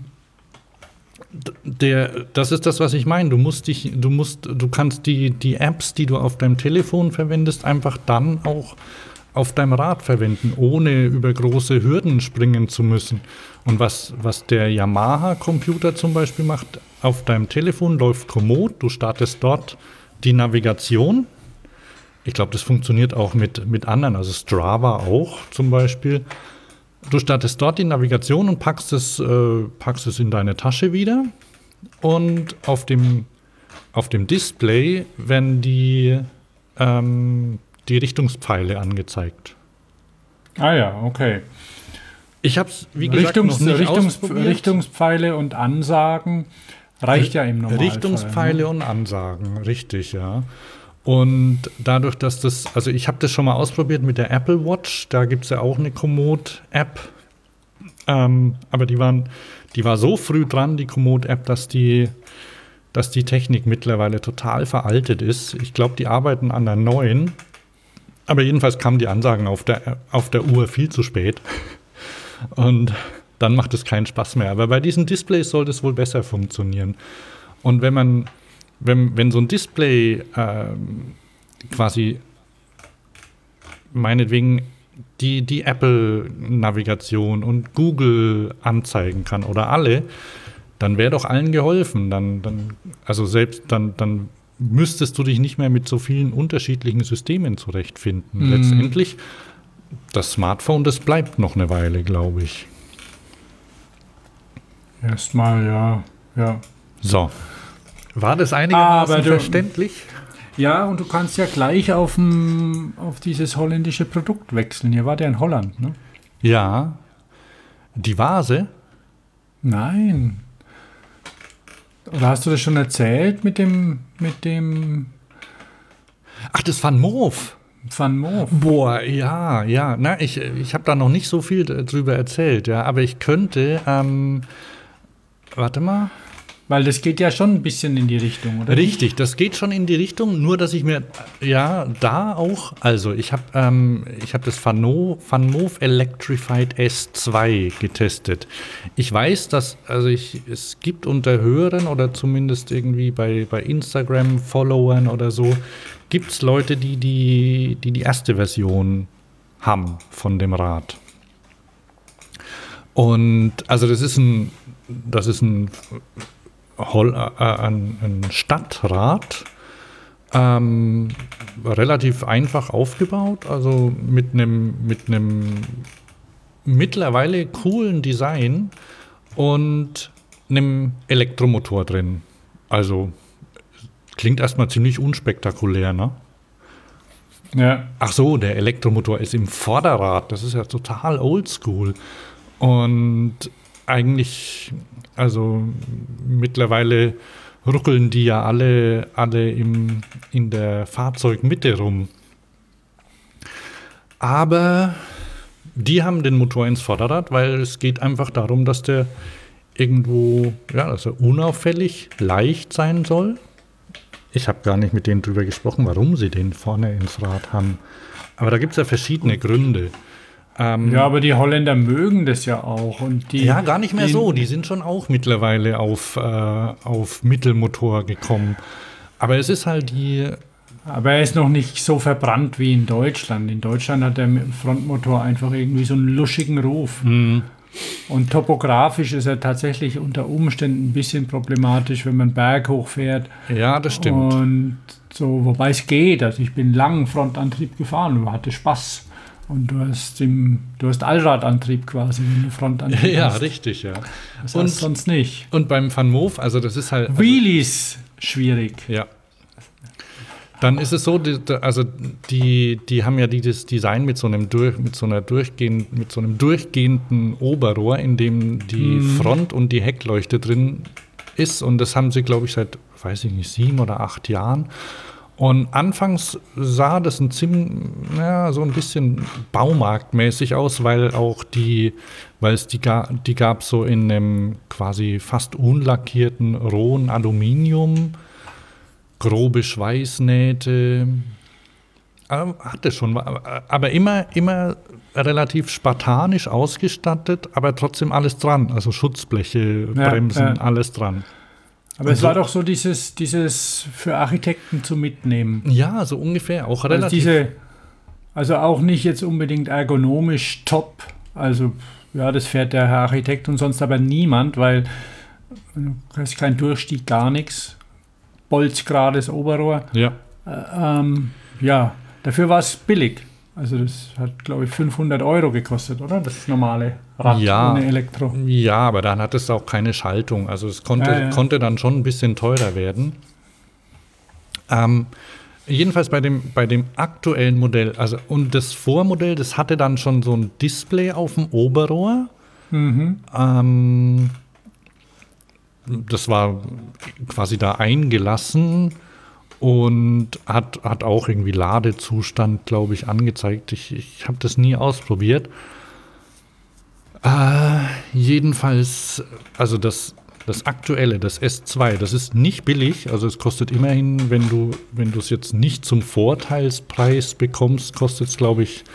Der, das ist das, was ich meine. Du musst dich, du musst, du kannst die, die Apps, die du auf deinem Telefon verwendest, einfach dann auch auf deinem Rad verwenden, ohne über große Hürden springen zu müssen. Und was, was der Yamaha-Computer zum Beispiel macht, auf deinem Telefon läuft Komoot, du startest dort die Navigation. Ich glaube, das funktioniert auch mit, mit anderen, also Strava auch zum Beispiel. Du startest dort die Navigation und packst es, äh, packst es in deine Tasche wieder. Und auf dem, auf dem Display werden die, ähm, die Richtungspfeile angezeigt. Ah ja, okay. Ich habe es, wie gesagt, Richtungs, noch nicht Richtungs, Richtungspfeile und Ansagen reicht ja im Normalfall. Richtungspfeile ne? und Ansagen, richtig, ja. Und dadurch, dass das, also ich habe das schon mal ausprobiert mit der Apple Watch, da gibt es ja auch eine Komoot-App. Ähm, aber die waren, die war so früh dran, die Komoot-App, dass die, dass die Technik mittlerweile total veraltet ist. Ich glaube, die arbeiten an der neuen. Aber jedenfalls kamen die Ansagen auf der, auf der Uhr viel zu spät. Und dann macht es keinen Spaß mehr. Aber bei diesen Displays sollte es wohl besser funktionieren. Und wenn man, wenn, wenn so ein Display ähm, quasi meinetwegen die, die Apple-Navigation und Google anzeigen kann oder alle, dann wäre doch allen geholfen. Dann, dann, also selbst dann, dann müsstest du dich nicht mehr mit so vielen unterschiedlichen Systemen zurechtfinden. Mhm. Letztendlich, das Smartphone, das bleibt noch eine Weile, glaube ich. Erstmal, ja, ja. So. War das einigermaßen du, verständlich? Ja, und du kannst ja gleich auf, m, auf dieses holländische Produkt wechseln. Ihr wart ja in Holland, ne? Ja. Die Vase? Nein. Oder hast du das schon erzählt mit dem, mit dem Ach, das Van Moof. Van Moof. Boah, ja, ja. Na, ich, ich habe da noch nicht so viel drüber erzählt, ja. Aber ich könnte, ähm, warte mal. Weil das geht ja schon ein bisschen in die Richtung, oder? Richtig, das geht schon in die Richtung, nur dass ich mir, ja, da auch, also ich habe ähm, ich hab das Van Moof Electrified S zwei getestet. Ich weiß, dass, also ich, es gibt unter Hörern oder zumindest irgendwie bei, bei Instagram-Followern oder so, gibt es Leute, die die, die die erste Version haben von dem Rad. Und also das ist ein, das ist ein Hol, äh, ein, ein Stadtrad, ähm, relativ einfach aufgebaut, also mit einem mit einem mittlerweile coolen Design und einem Elektromotor drin. Also klingt erstmal ziemlich unspektakulär, ne? Ja. Ach so, der Elektromotor ist im Vorderrad, das ist ja total oldschool. Und eigentlich, also mittlerweile ruckeln die ja alle, alle im, in der Fahrzeugmitte rum. Aber die haben den Motor ins Vorderrad, weil es geht einfach darum, dass der irgendwo, ja, dass er unauffällig leicht sein soll. Ich habe gar nicht mit denen drüber gesprochen, warum sie den vorne ins Rad haben. Aber da gibt es ja verschiedene Gründe. Ähm, ja, aber die Holländer mögen das ja auch. Und die, ja, gar nicht mehr die, so. Die sind schon auch mittlerweile auf, äh, auf Mittelmotor gekommen. Aber es ist halt die... Aber er ist noch nicht so verbrannt wie in Deutschland. In Deutschland hat der Frontmotor einfach irgendwie so einen luschigen Ruf. Mhm. Und topografisch ist er tatsächlich unter Umständen ein bisschen problematisch, wenn man Berg hochfährt. Ja, das stimmt. Und so, wobei es geht. Also ich bin lang Frontantrieb gefahren und hatte Spaß. Und du hast, im, du hast Allradantrieb quasi, wenn du Frontantrieb ja, hast. richtig, ja. Das und heißt sonst nicht. Und beim Van Moof, also das ist halt... Also, Wheelies, schwierig. Ja. Dann ist es so, die, also die, die haben ja dieses Design mit so einem durch, mit so einer durchgehend, mit so einem durchgehenden Oberrohr, in dem die mhm. Front- und die Heckleuchte drin ist. Und das haben sie, glaube ich, seit, weiß ich nicht, sieben oder acht Jahren. Und anfangs sah das ein ziemlich, ja, so ein bisschen baumarktmäßig aus, weil auch die, weil es die, die gab so in einem quasi fast unlackierten rohen Aluminium, grobe Schweißnähte, hatte schon, aber immer, immer relativ spartanisch ausgestattet, aber trotzdem alles dran, also Schutzbleche, ja, Bremsen, ja. alles dran. Aber es so, war doch so dieses, dieses für Architekten zu mitnehmen. Ja, so ungefähr, auch relativ. Also, diese, also auch nicht jetzt unbedingt ergonomisch top, also ja, das fährt der Herr Architekt und sonst aber niemand, weil du hast keinen Durchstieg, gar nichts. Bolzgerades Oberrohr. Ja. Äh, ähm, ja, dafür war es billig. Also das hat, glaube ich, fünfhundert Euro gekostet, oder? Das normale Rad ja, ohne Elektro. Ja, aber dann hat es auch keine Schaltung. Also es konnte, ja, ja. konnte dann schon ein bisschen teurer werden. Ähm, jedenfalls bei dem, bei dem aktuellen Modell, also und das Vormodell, das hatte dann schon so ein Display auf dem Oberrohr. Mhm. Ähm, das war quasi da eingelassen und hat, hat auch irgendwie Ladezustand, glaube ich, angezeigt. Ich, ich habe das nie ausprobiert. Äh, jedenfalls, also das, das aktuelle, das S zwei, das ist nicht billig. Also es kostet immerhin, wenn du wenn du es jetzt nicht zum Vorteilspreis bekommst, kostet es, glaube ich,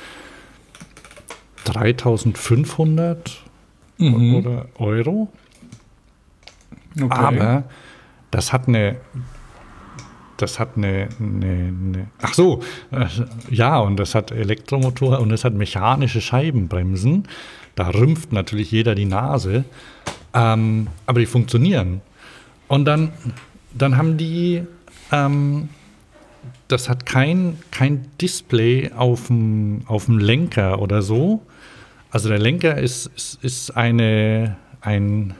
dreitausendfünfhundert mhm. oder Euro. Okay. Aber das hat eine Das hat eine, eine, eine ach so, äh, ja, und das hat Elektromotor und es hat mechanische Scheibenbremsen. Da rümpft natürlich jeder die Nase, ähm, aber die funktionieren. Und dann, dann haben die, ähm, das hat kein, kein Display auf dem auf dem Lenker oder so. Also der Lenker ist, ist, ist eine, ein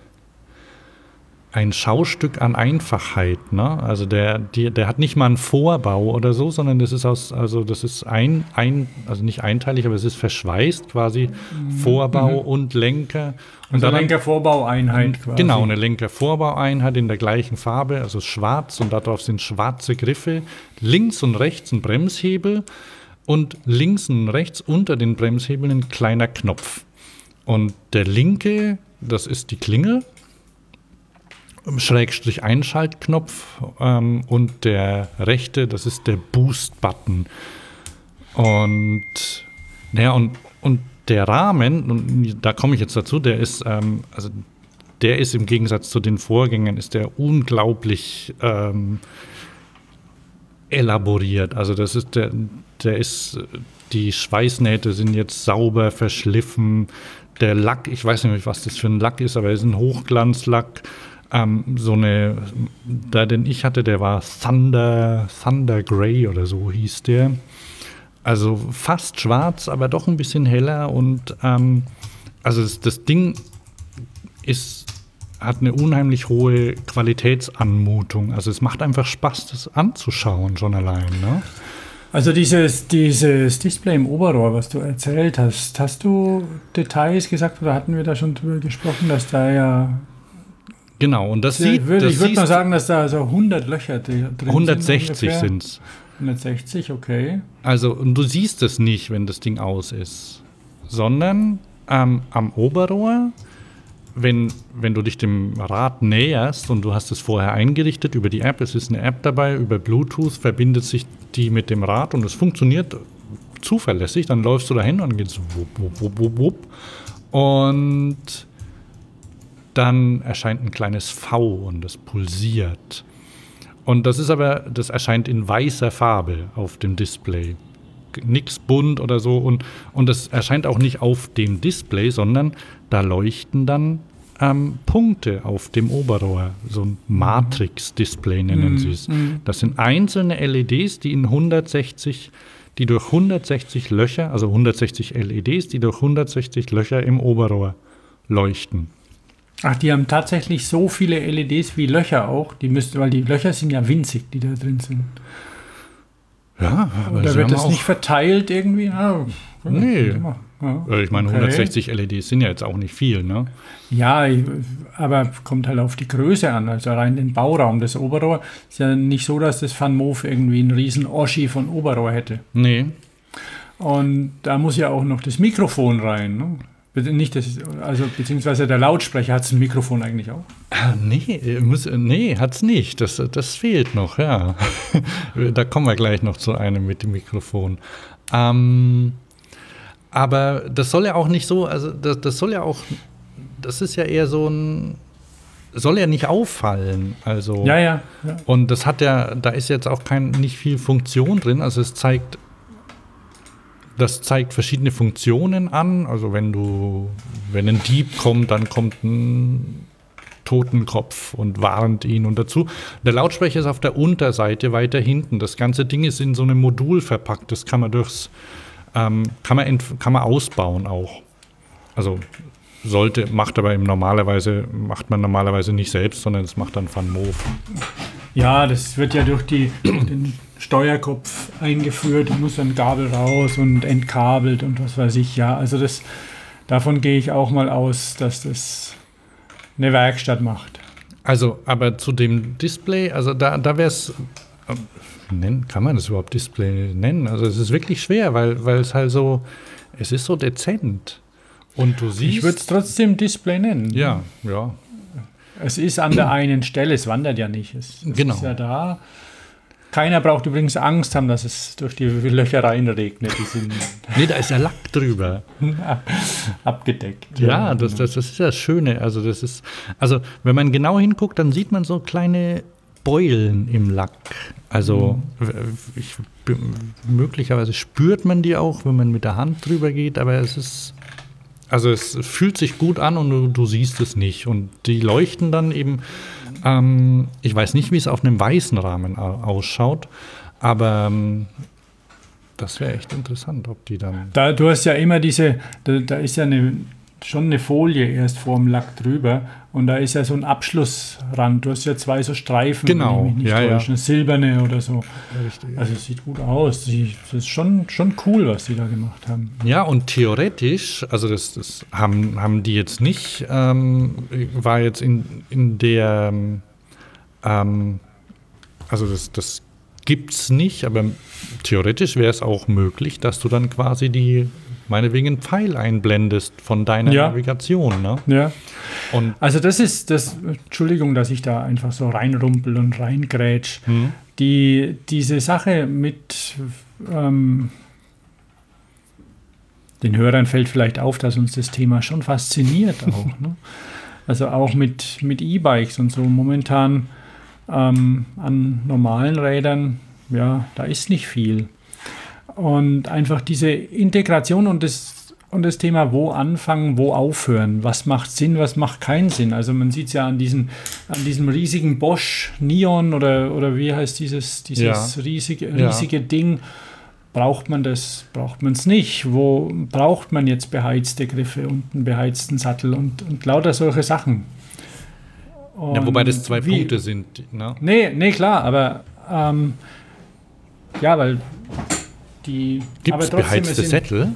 ein Schaustück an Einfachheit, ne? Also der, die, der hat nicht mal einen Vorbau oder so, sondern das ist aus, also das ist ein, ein also nicht einteilig, aber es ist verschweißt quasi, mhm. Vorbau mhm. und Lenker. Und also eine Lenkervorbaueinheit quasi. Genau, eine Lenkervorbaueinheit in der gleichen Farbe, also schwarz, und darauf sind schwarze Griffe, links und rechts ein Bremshebel und links und rechts unter den Bremshebeln ein kleiner Knopf. Und der linke, das ist die Klingel, Schrägstrich Einschaltknopf, ähm, und der rechte, das ist der Boost-Button. Und, naja, und, und der Rahmen, und da komme ich jetzt dazu, der ist, ähm, also der ist im Gegensatz zu den Vorgängern, ist der unglaublich ähm, elaboriert. Also das ist der, der ist, die Schweißnähte sind jetzt sauber verschliffen. Der Lack, ich weiß nicht, was das für ein Lack ist, aber es ist ein Hochglanzlack. Ähm, so eine, da den ich hatte, der war Thunder, Thunder Grey oder so hieß der. Also fast schwarz, aber doch ein bisschen heller. Und ähm, also das, das Ding ist, hat eine unheimlich hohe Qualitätsanmutung. Also es macht einfach Spaß, das anzuschauen schon allein, ne? Also dieses, dieses Display im Oberrohr, was du erzählt hast, hast du Details gesagt oder hatten wir da schon drüber gesprochen, dass da ja... Genau, und das sieht... Würde, das ich würde mal sagen, dass da so hundert Löcher drin hundertsechzig sind es. hundertsechzig, okay. Also, und du siehst es nicht, wenn das Ding aus ist, sondern ähm, am Oberrohr, wenn, wenn du dich dem Rad näherst und du hast es vorher eingerichtet über die App, es ist eine App dabei, über Bluetooth verbindet sich die mit dem Rad und es funktioniert zuverlässig, dann läufst du dahin und geht's wupp, wupp, wupp, wupp, wupp. Und dann erscheint ein kleines V und das pulsiert. Und das ist aber, das erscheint in weißer Farbe auf dem Display. Nix bunt oder so. Und, und das erscheint auch nicht auf dem Display, sondern da leuchten dann ähm, Punkte auf dem Oberrohr. So ein Matrix-Display nennen mhm. sie es. Das sind einzelne L E Ds, die in hundertsechzig, die durch hundertsechzig Löcher, also hundertsechzig L E Ds, die durch hundertsechzig Löcher im Oberrohr leuchten. Ach, die haben tatsächlich so viele L E Ds wie Löcher auch. Die müssten, weil die Löcher sind ja winzig, die da drin sind. Ja, aber da wird das nicht verteilt irgendwie? Ah, nee. Ja, ich meine, okay. hundertsechzig L E Ds sind ja jetzt auch nicht viel, ne? Ja, aber kommt halt auf die Größe an, also rein den Bauraum. Das Oberrohr ist ja nicht so, dass das Van Moof irgendwie einen riesen Oschi von Oberrohr hätte. Nee. Und da muss ja auch noch das Mikrofon rein, ne? Nicht das, also beziehungsweise der Lautsprecher hat ein Mikrofon eigentlich auch? Nee, muss, nee, hat's nicht. Das, das fehlt noch, ja. Da kommen wir gleich noch zu einem mit dem Mikrofon. Ähm, aber das soll ja auch nicht so, also das, das soll ja auch, das ist ja eher so ein, soll ja nicht auffallen. Also, ja, ja, ja. Und das hat ja, da ist jetzt auch kein, nicht viel Funktion drin. Also es zeigt Das zeigt verschiedene Funktionen an. Also wenn du, wenn ein Dieb kommt, dann kommt ein Totenkopf und warnt ihn. Und dazu, der Lautsprecher ist auf der Unterseite weiter hinten. Das ganze Ding ist in so einem Modul verpackt. Das kann man durchs, ähm, kann man, ent, kann man ausbauen auch. Also sollte, macht aber im normalerweise, macht man normalerweise nicht selbst, sondern das macht dann Van Moof. Ja, das wird ja durch die, den Steuerkopf eingeführt und muss dann Gabel raus und entkabelt und was weiß ich. Ja, also das, davon gehe ich auch mal aus, dass das eine Werkstatt macht. Also, aber zu dem Display, also da, da wäre es, äh, kann man das überhaupt Display nennen? Also es ist wirklich schwer, weil, weil es halt so, es ist so dezent. Und du siehst... Ich würde es trotzdem Display nennen. Ja, ja. Es ist an der einen Stelle, es wandert ja nicht. Es, es Genau. ist ja da. Keiner braucht übrigens Angst haben, dass es durch die Löcher reinregnet. Die sind Nee, da ist ja Lack drüber. abgedeckt. Ja, das, das, das ist das Schöne. Also, das ist, also, wenn man genau hinguckt, dann sieht man so kleine Beulen im Lack. Also, ich, möglicherweise spürt man die auch, wenn man mit der Hand drüber geht, aber es ist, also, es fühlt sich gut an und du, du siehst es nicht. Und die leuchten dann eben, ähm, ich weiß nicht, wie es auf einem weißen Rahmen au- ausschaut, aber ähm, das wäre echt interessant, ob die dann. Da, du hast ja immer diese, da, da ist ja eine, schon eine Folie erst vor dem Lack drüber und da ist ja so ein Abschlussrand. Du hast ja zwei so Streifen, Genau, wenn ich mich nicht ja, ja. täusche, eine silberne oder so. Richtig. Also es sieht gut aus. Die, das ist schon, schon cool, was die da gemacht haben. Ja, und theoretisch, also das, das haben, haben die jetzt nicht, ähm, war jetzt in, in der, ähm, also das, das gibt's nicht, aber theoretisch wäre es auch möglich, dass du dann quasi die, meinetwegen einen Pfeil einblendest von deiner Ja. Navigation. Ne? Ja. Und Also das ist das, Entschuldigung, dass ich da einfach so reinrumpel und reingrätsch. hm, Die, diese Sache mit ähm, den Hörern fällt vielleicht auf, dass uns das Thema schon fasziniert auch. Ne? Also auch mit, mit E-Bikes und so momentan ähm, an normalen Rädern, ja, da ist nicht viel. Und einfach diese Integration und das, und das Thema, wo anfangen, wo aufhören, was macht Sinn, was macht keinen Sinn. Also man sieht es ja an, diesen, an diesem riesigen Bosch Neon oder, oder wie heißt dieses, dieses Ja. riesige, Ja. riesige Ding. Braucht man das, braucht man es nicht? Wo braucht man jetzt beheizte Griffe und einen beheizten Sattel und, und lauter solche Sachen? ja, wobei das Und zwei wie- Punkte sind. Ne? Nee, nee, klar, aber ähm, ja, weil die. Gibt aber es trotzdem, beheizte sind- Sättel?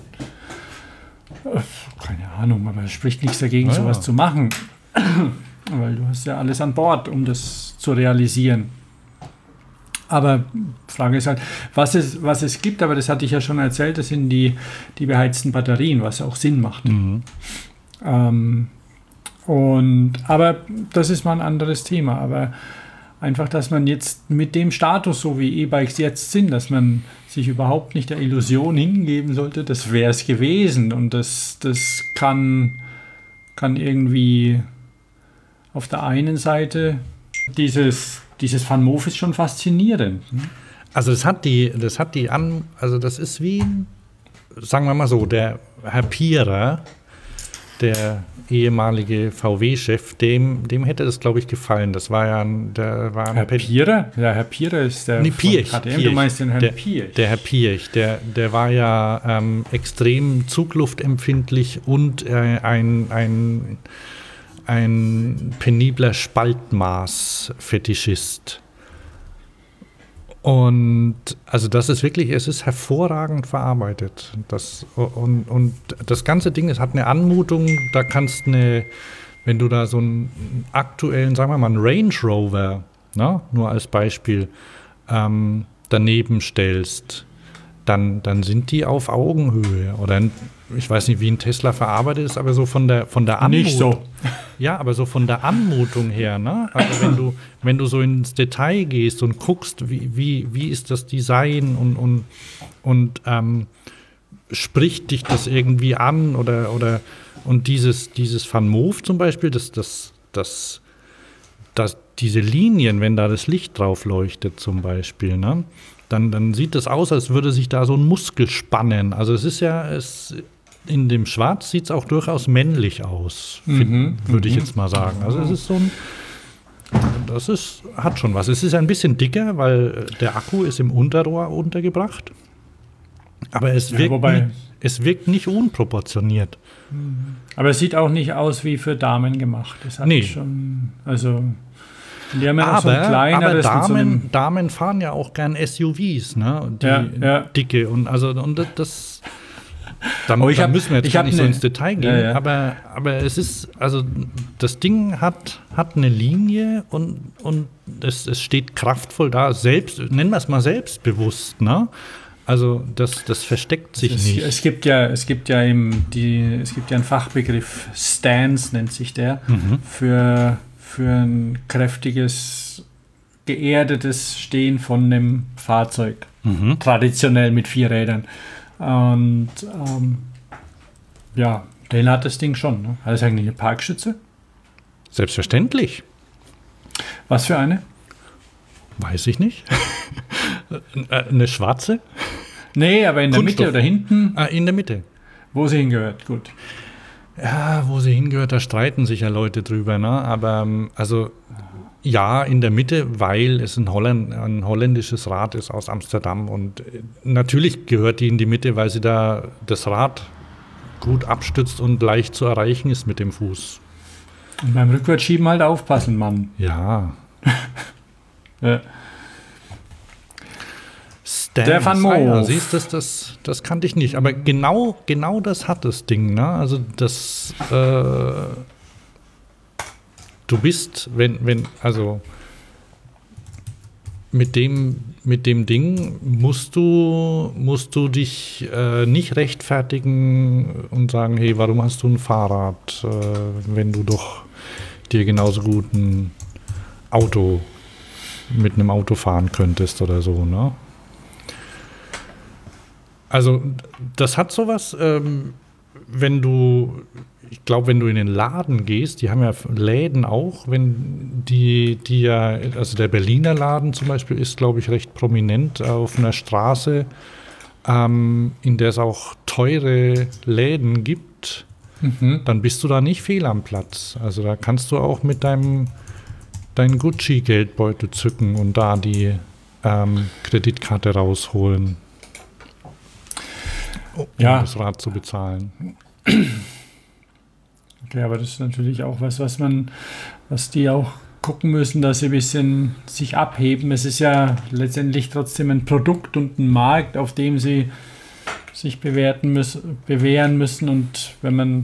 Keine Ahnung, aber es spricht nichts dagegen, Ah, sowas ja. zu machen. Weil du hast ja alles an Bord, um das zu realisieren. Aber Frage ist halt, was es, was es gibt, aber das hatte ich ja schon erzählt, das sind die, die beheizten Batterien, was auch Sinn macht. Mhm. Ähm, und, aber das ist mal ein anderes Thema. Aber einfach, dass man jetzt mit dem Status, so wie E-Bikes jetzt sind, dass man sich überhaupt nicht der Illusion hingeben sollte, das wäre es gewesen. Und das, das kann, kann irgendwie auf der einen Seite dieses, dieses Van Moof ist schon faszinierend. Also das hat die, das hat die an, also das ist wie, sagen wir mal so, der Herr Pierer, der ehemalige V W-Chef, dem, dem hätte das, glaube ich, gefallen. Das war ja ein, der war ein Herr Pe- Pierer? Ja, Herr Pierer ist der Nee, von Pirch, K T M. Pirch. Du meinst den Herrn der, Pirch. Der Herr Pirch, der, der war ja ähm, extrem zugluftempfindlich und äh, ein, ein, ein penibler Spaltmaß-Fetischist. Und also das ist wirklich, es ist hervorragend verarbeitet. Das, und, und das ganze Ding, es hat eine Anmutung, da kannst eine, wenn du da so einen aktuellen, sagen wir mal, einen Range Rover, ne, nur als Beispiel, ähm, daneben stellst, dann, dann sind die auf Augenhöhe. Oder ein, ich weiß nicht, wie ein Tesla verarbeitet ist, aber so von der, von der Anmutung. Nicht so. Ja, aber so von der Anmutung her, ne? Also wenn du, wenn du so ins Detail gehst und guckst, wie, wie, wie ist das Design und, und, und ähm, spricht dich das irgendwie an oder, oder und dieses, dieses Van Moof zum Beispiel, das, das, das, das, diese Linien, wenn da das Licht drauf leuchtet zum Beispiel, ne? Dann, dann sieht es aus, als würde sich da so ein Muskel spannen. Also es ist ja, es, in dem Schwarz sieht es auch durchaus männlich aus, Mhm, würde ich mhm. jetzt mal sagen. Also es ist so ein, das ist, hat schon was. Es ist ein bisschen dicker, weil der Akku ist im Unterrohr untergebracht. Aber es Ja, wirkt, wobei- nicht, es wirkt nicht unproportioniert. Aber es sieht auch nicht aus wie für Damen gemacht. Das hat Nee. schon, also die haben ja noch Aber, so ein aber kleineres mit so Damen, einem, Damen fahren ja auch gern S U Vs, ne? Die Ja, ja. dicke und also und das, das da, Oh, ich da hab- müssen wir jetzt ich gar hab nicht so ne- ins Detail gehen, Ja, ja. aber aber es ist also das Ding hat hat eine Linie und und es, es steht kraftvoll da, selbst nennen wir es mal selbstbewusst, ne? Also das, das versteckt sich es, nicht. Es gibt ja, es gibt ja eben die, es gibt ja einen Fachbegriff, Stance nennt sich der, Mhm. für, für ein kräftiges, geerdetes Stehen von einem Fahrzeug. Mhm. Traditionell mit vier Rädern. Und ähm, ja, den hat das Ding schon. Ne? Hat es eigentlich eine Parkschütze? Selbstverständlich. Was für eine? Weiß ich nicht. Eine schwarze? Nee, aber in der Kunststoff. Mitte oder hinten, Ah, in der Mitte. wo sie hingehört. Gut. Ja, wo sie hingehört, da streiten sich ja Leute drüber. Ne? Aber ähm, also ja, in der Mitte, weil es ein, Holland, ein holländisches Rad ist aus Amsterdam. Und äh, natürlich gehört die in die Mitte, weil sie da das Rad gut abstützt und leicht zu erreichen ist mit dem Fuß. Und beim Rückwärtsschieben halt aufpassen, Mann. Ja. Ja. Stance. Der Van Ah, ja, Moof. siehst du, das, das, das kannte ich nicht. Aber genau, genau das hat das Ding. Ne? Also das, äh, du bist, wenn, wenn, also mit dem, mit dem Ding musst du, musst du dich äh, nicht rechtfertigen und sagen, hey, warum hast du ein Fahrrad, äh, wenn du doch dir genauso gut ein Auto mit einem Auto fahren könntest oder so, ne? Also das hat sowas, ähm, wenn du, ich glaube, wenn du in den Laden gehst, die haben ja Läden auch, wenn die, die ja, also der Berliner Laden zum Beispiel ist, glaube ich, recht prominent auf einer Straße, ähm, in der es auch teure Läden gibt, Mhm. dann bist du da nicht fehl am Platz. Also da kannst du auch mit deinem deinen Gucci-Geldbeutel zücken und da die ähm, Kreditkarte rausholen, um Ja. das Rad zu bezahlen. Okay, aber das ist natürlich auch was, was man, was die auch gucken müssen, dass sie ein bisschen sich abheben. Es ist ja letztendlich trotzdem ein Produkt und ein Markt, auf dem sie sich bewerten müssen, bewähren müssen. Und wenn man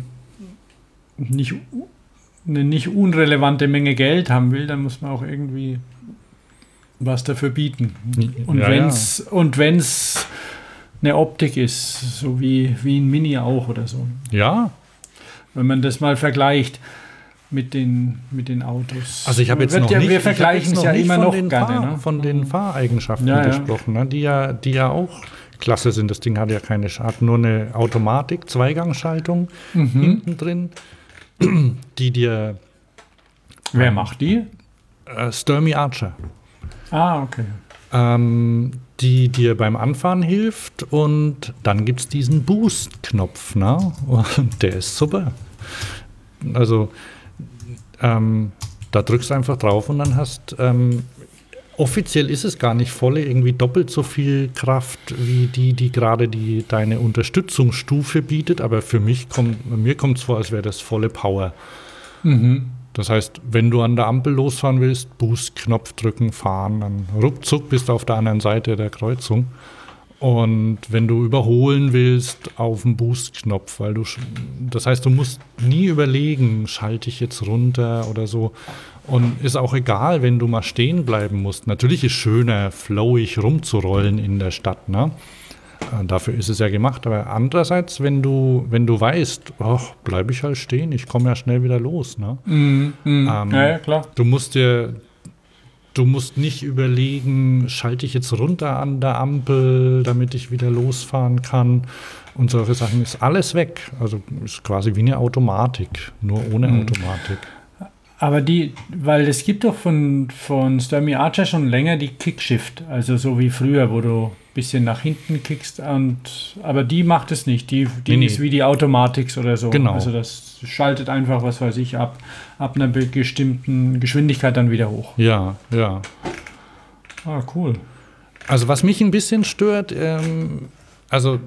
nicht eine nicht unrelevante Menge Geld haben will, dann muss man auch irgendwie was dafür bieten. Und Ja, wenn es und wenn's eine Optik ist, so wie, wie ein Mini auch oder so. Ja, Wenn man das mal vergleicht mit den, mit den Autos. also ich habe jetzt Wird noch ja, nicht, Wir ich hab vergleichen jetzt es ja nicht immer von noch den gerne. Fahr, Ne? von den Fahreigenschaften Ja, ja. gesprochen, ne? die, ja, die ja auch klasse sind. Das Ding hat ja keine, hat nur eine Automatik, Zweigangschaltung Mhm. hinten drin, die dir Wer macht die? äh, Sturmy Archer, Ah, okay. ähm, die dir beim Anfahren hilft, und dann gibt es diesen Boost-Knopf, ne? Und der ist super. Also ähm, da drückst du einfach drauf und dann hast, ähm, offiziell ist es gar nicht volle, irgendwie doppelt so viel Kraft wie die, die gerade die deine Unterstützungsstufe bietet, aber für mich kommt, mir kommt es vor, als wäre das volle Power. Mhm. Das heißt, wenn du an der Ampel losfahren willst, Boost-Knopf drücken, fahren, dann ruckzuck bist du auf der anderen Seite der Kreuzung. Und wenn du überholen willst, auf den Boost-Knopf, weil du, sch- das heißt, du musst nie überlegen, schalte ich jetzt runter oder so. Und ist auch egal, wenn du mal stehen bleiben musst. Natürlich ist schöner, flowig rumzurollen in der Stadt, ne? Äh, Dafür ist es ja gemacht. Aber andererseits, wenn du, wenn du weißt, ach, bleibe ich halt stehen, ich komme ja schnell wieder los, ne? Mhm. Mhm. Ähm, ja, ja, klar. Du musst dir, du musst nicht überlegen, schalte ich jetzt runter an der Ampel, damit ich wieder losfahren kann. Und solche Sachen ist alles weg. Also ist quasi wie eine Automatik, nur ohne Mhm. Automatik. Aber die, weil es gibt doch von, von Sturmy Archer schon länger die Kickshift, also so wie früher, wo du ein bisschen nach hinten kickst, und aber die macht es nicht, die, die Nee, nee. ist wie die Automatics oder so. Genau. Also das schaltet einfach, was weiß ich, ab, ab einer bestimmten Geschwindigkeit dann wieder hoch. Ja, ja. Ah, cool. Also was mich ein bisschen stört, ähm, also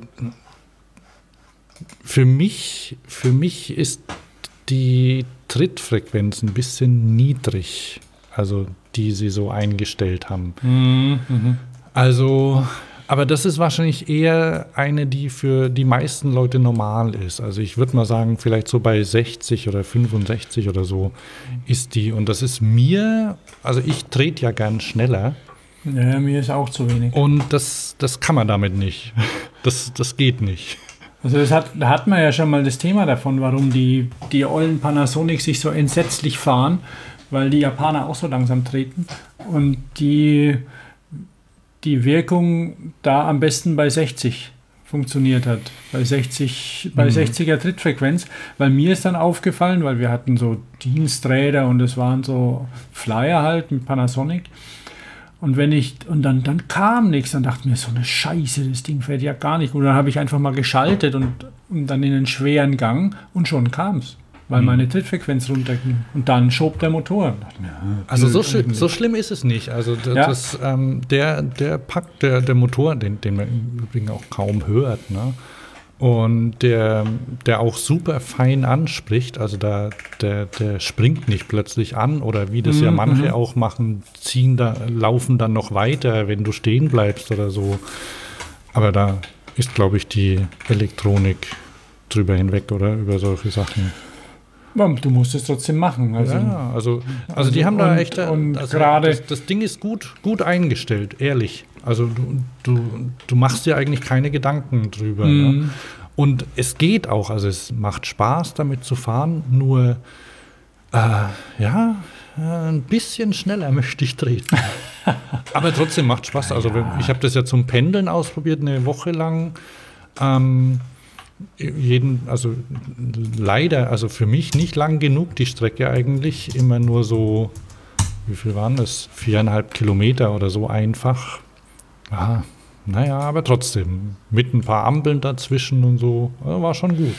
für mich, für mich ist die Trittfrequenz ein bisschen niedrig, also die sie so eingestellt haben. Mhm. Mhm. Also, aber das ist wahrscheinlich eher eine, die für die meisten Leute normal ist. Also ich würde mal sagen, vielleicht so bei sechzig oder fünfundsechzig oder so ist die. Und das ist mir, also ich trete ja gern schneller. Ja, mir ist auch zu wenig. Und das, das kann man damit nicht. Das, das geht nicht. Also das hat, da hatten wir ja schon mal das Thema davon, warum die, die ollen Panasonic sich so entsetzlich fahren, weil die Japaner auch so langsam treten und die, die Wirkung da am besten bei sechzig funktioniert hat. Bei sechzig, bei mhm. sechziger Trittfrequenz, weil mir ist dann aufgefallen, weil wir hatten so Diensträder und es waren so Flyer halt mit Panasonic. Und wenn ich, und dann, dann kam nichts, dann dachte ich mir, so eine Scheiße, das Ding fährt ja gar nicht. Und dann habe ich einfach mal geschaltet und, und dann in einen schweren Gang und schon kam es, weil mhm. meine Trittfrequenz runterging. Und dann schob der Motor. Mir, ja, also so, schli- so schlimm ist es nicht. Also d- ja. das, ähm, der, der Pack, der, der Motor, den, den man im Übrigen auch kaum hört, ne? Und der, der auch super fein anspricht, also da, der, der springt nicht plötzlich an oder wie das mhm, ja manche mhm. auch machen, ziehen da, laufen dann noch weiter, wenn du stehen bleibst oder so. Aber da ist, glaube ich, die Elektronik drüber hinweg oder über solche Sachen. Du musst es trotzdem machen. Also, ja, also, also die haben da und, echt, und also gerade das, das Ding ist gut, gut eingestellt, ehrlich. Also du, du, du machst dir eigentlich keine Gedanken drüber. Mm. Ne? Und es geht auch, also es macht Spaß damit zu fahren, nur äh, ja, ein bisschen schneller möchte ich treten. Aber trotzdem macht Spaß. Also ja. Ich habe das ja zum Pendeln ausprobiert, eine Woche lang. Ähm, jeden, also leider, also für mich nicht lang genug, die Strecke eigentlich, immer nur so, wie viel waren das? Viereinhalb Kilometer oder so einfach. Ja, naja, aber trotzdem, mit ein paar Ampeln dazwischen und so, war schon gut.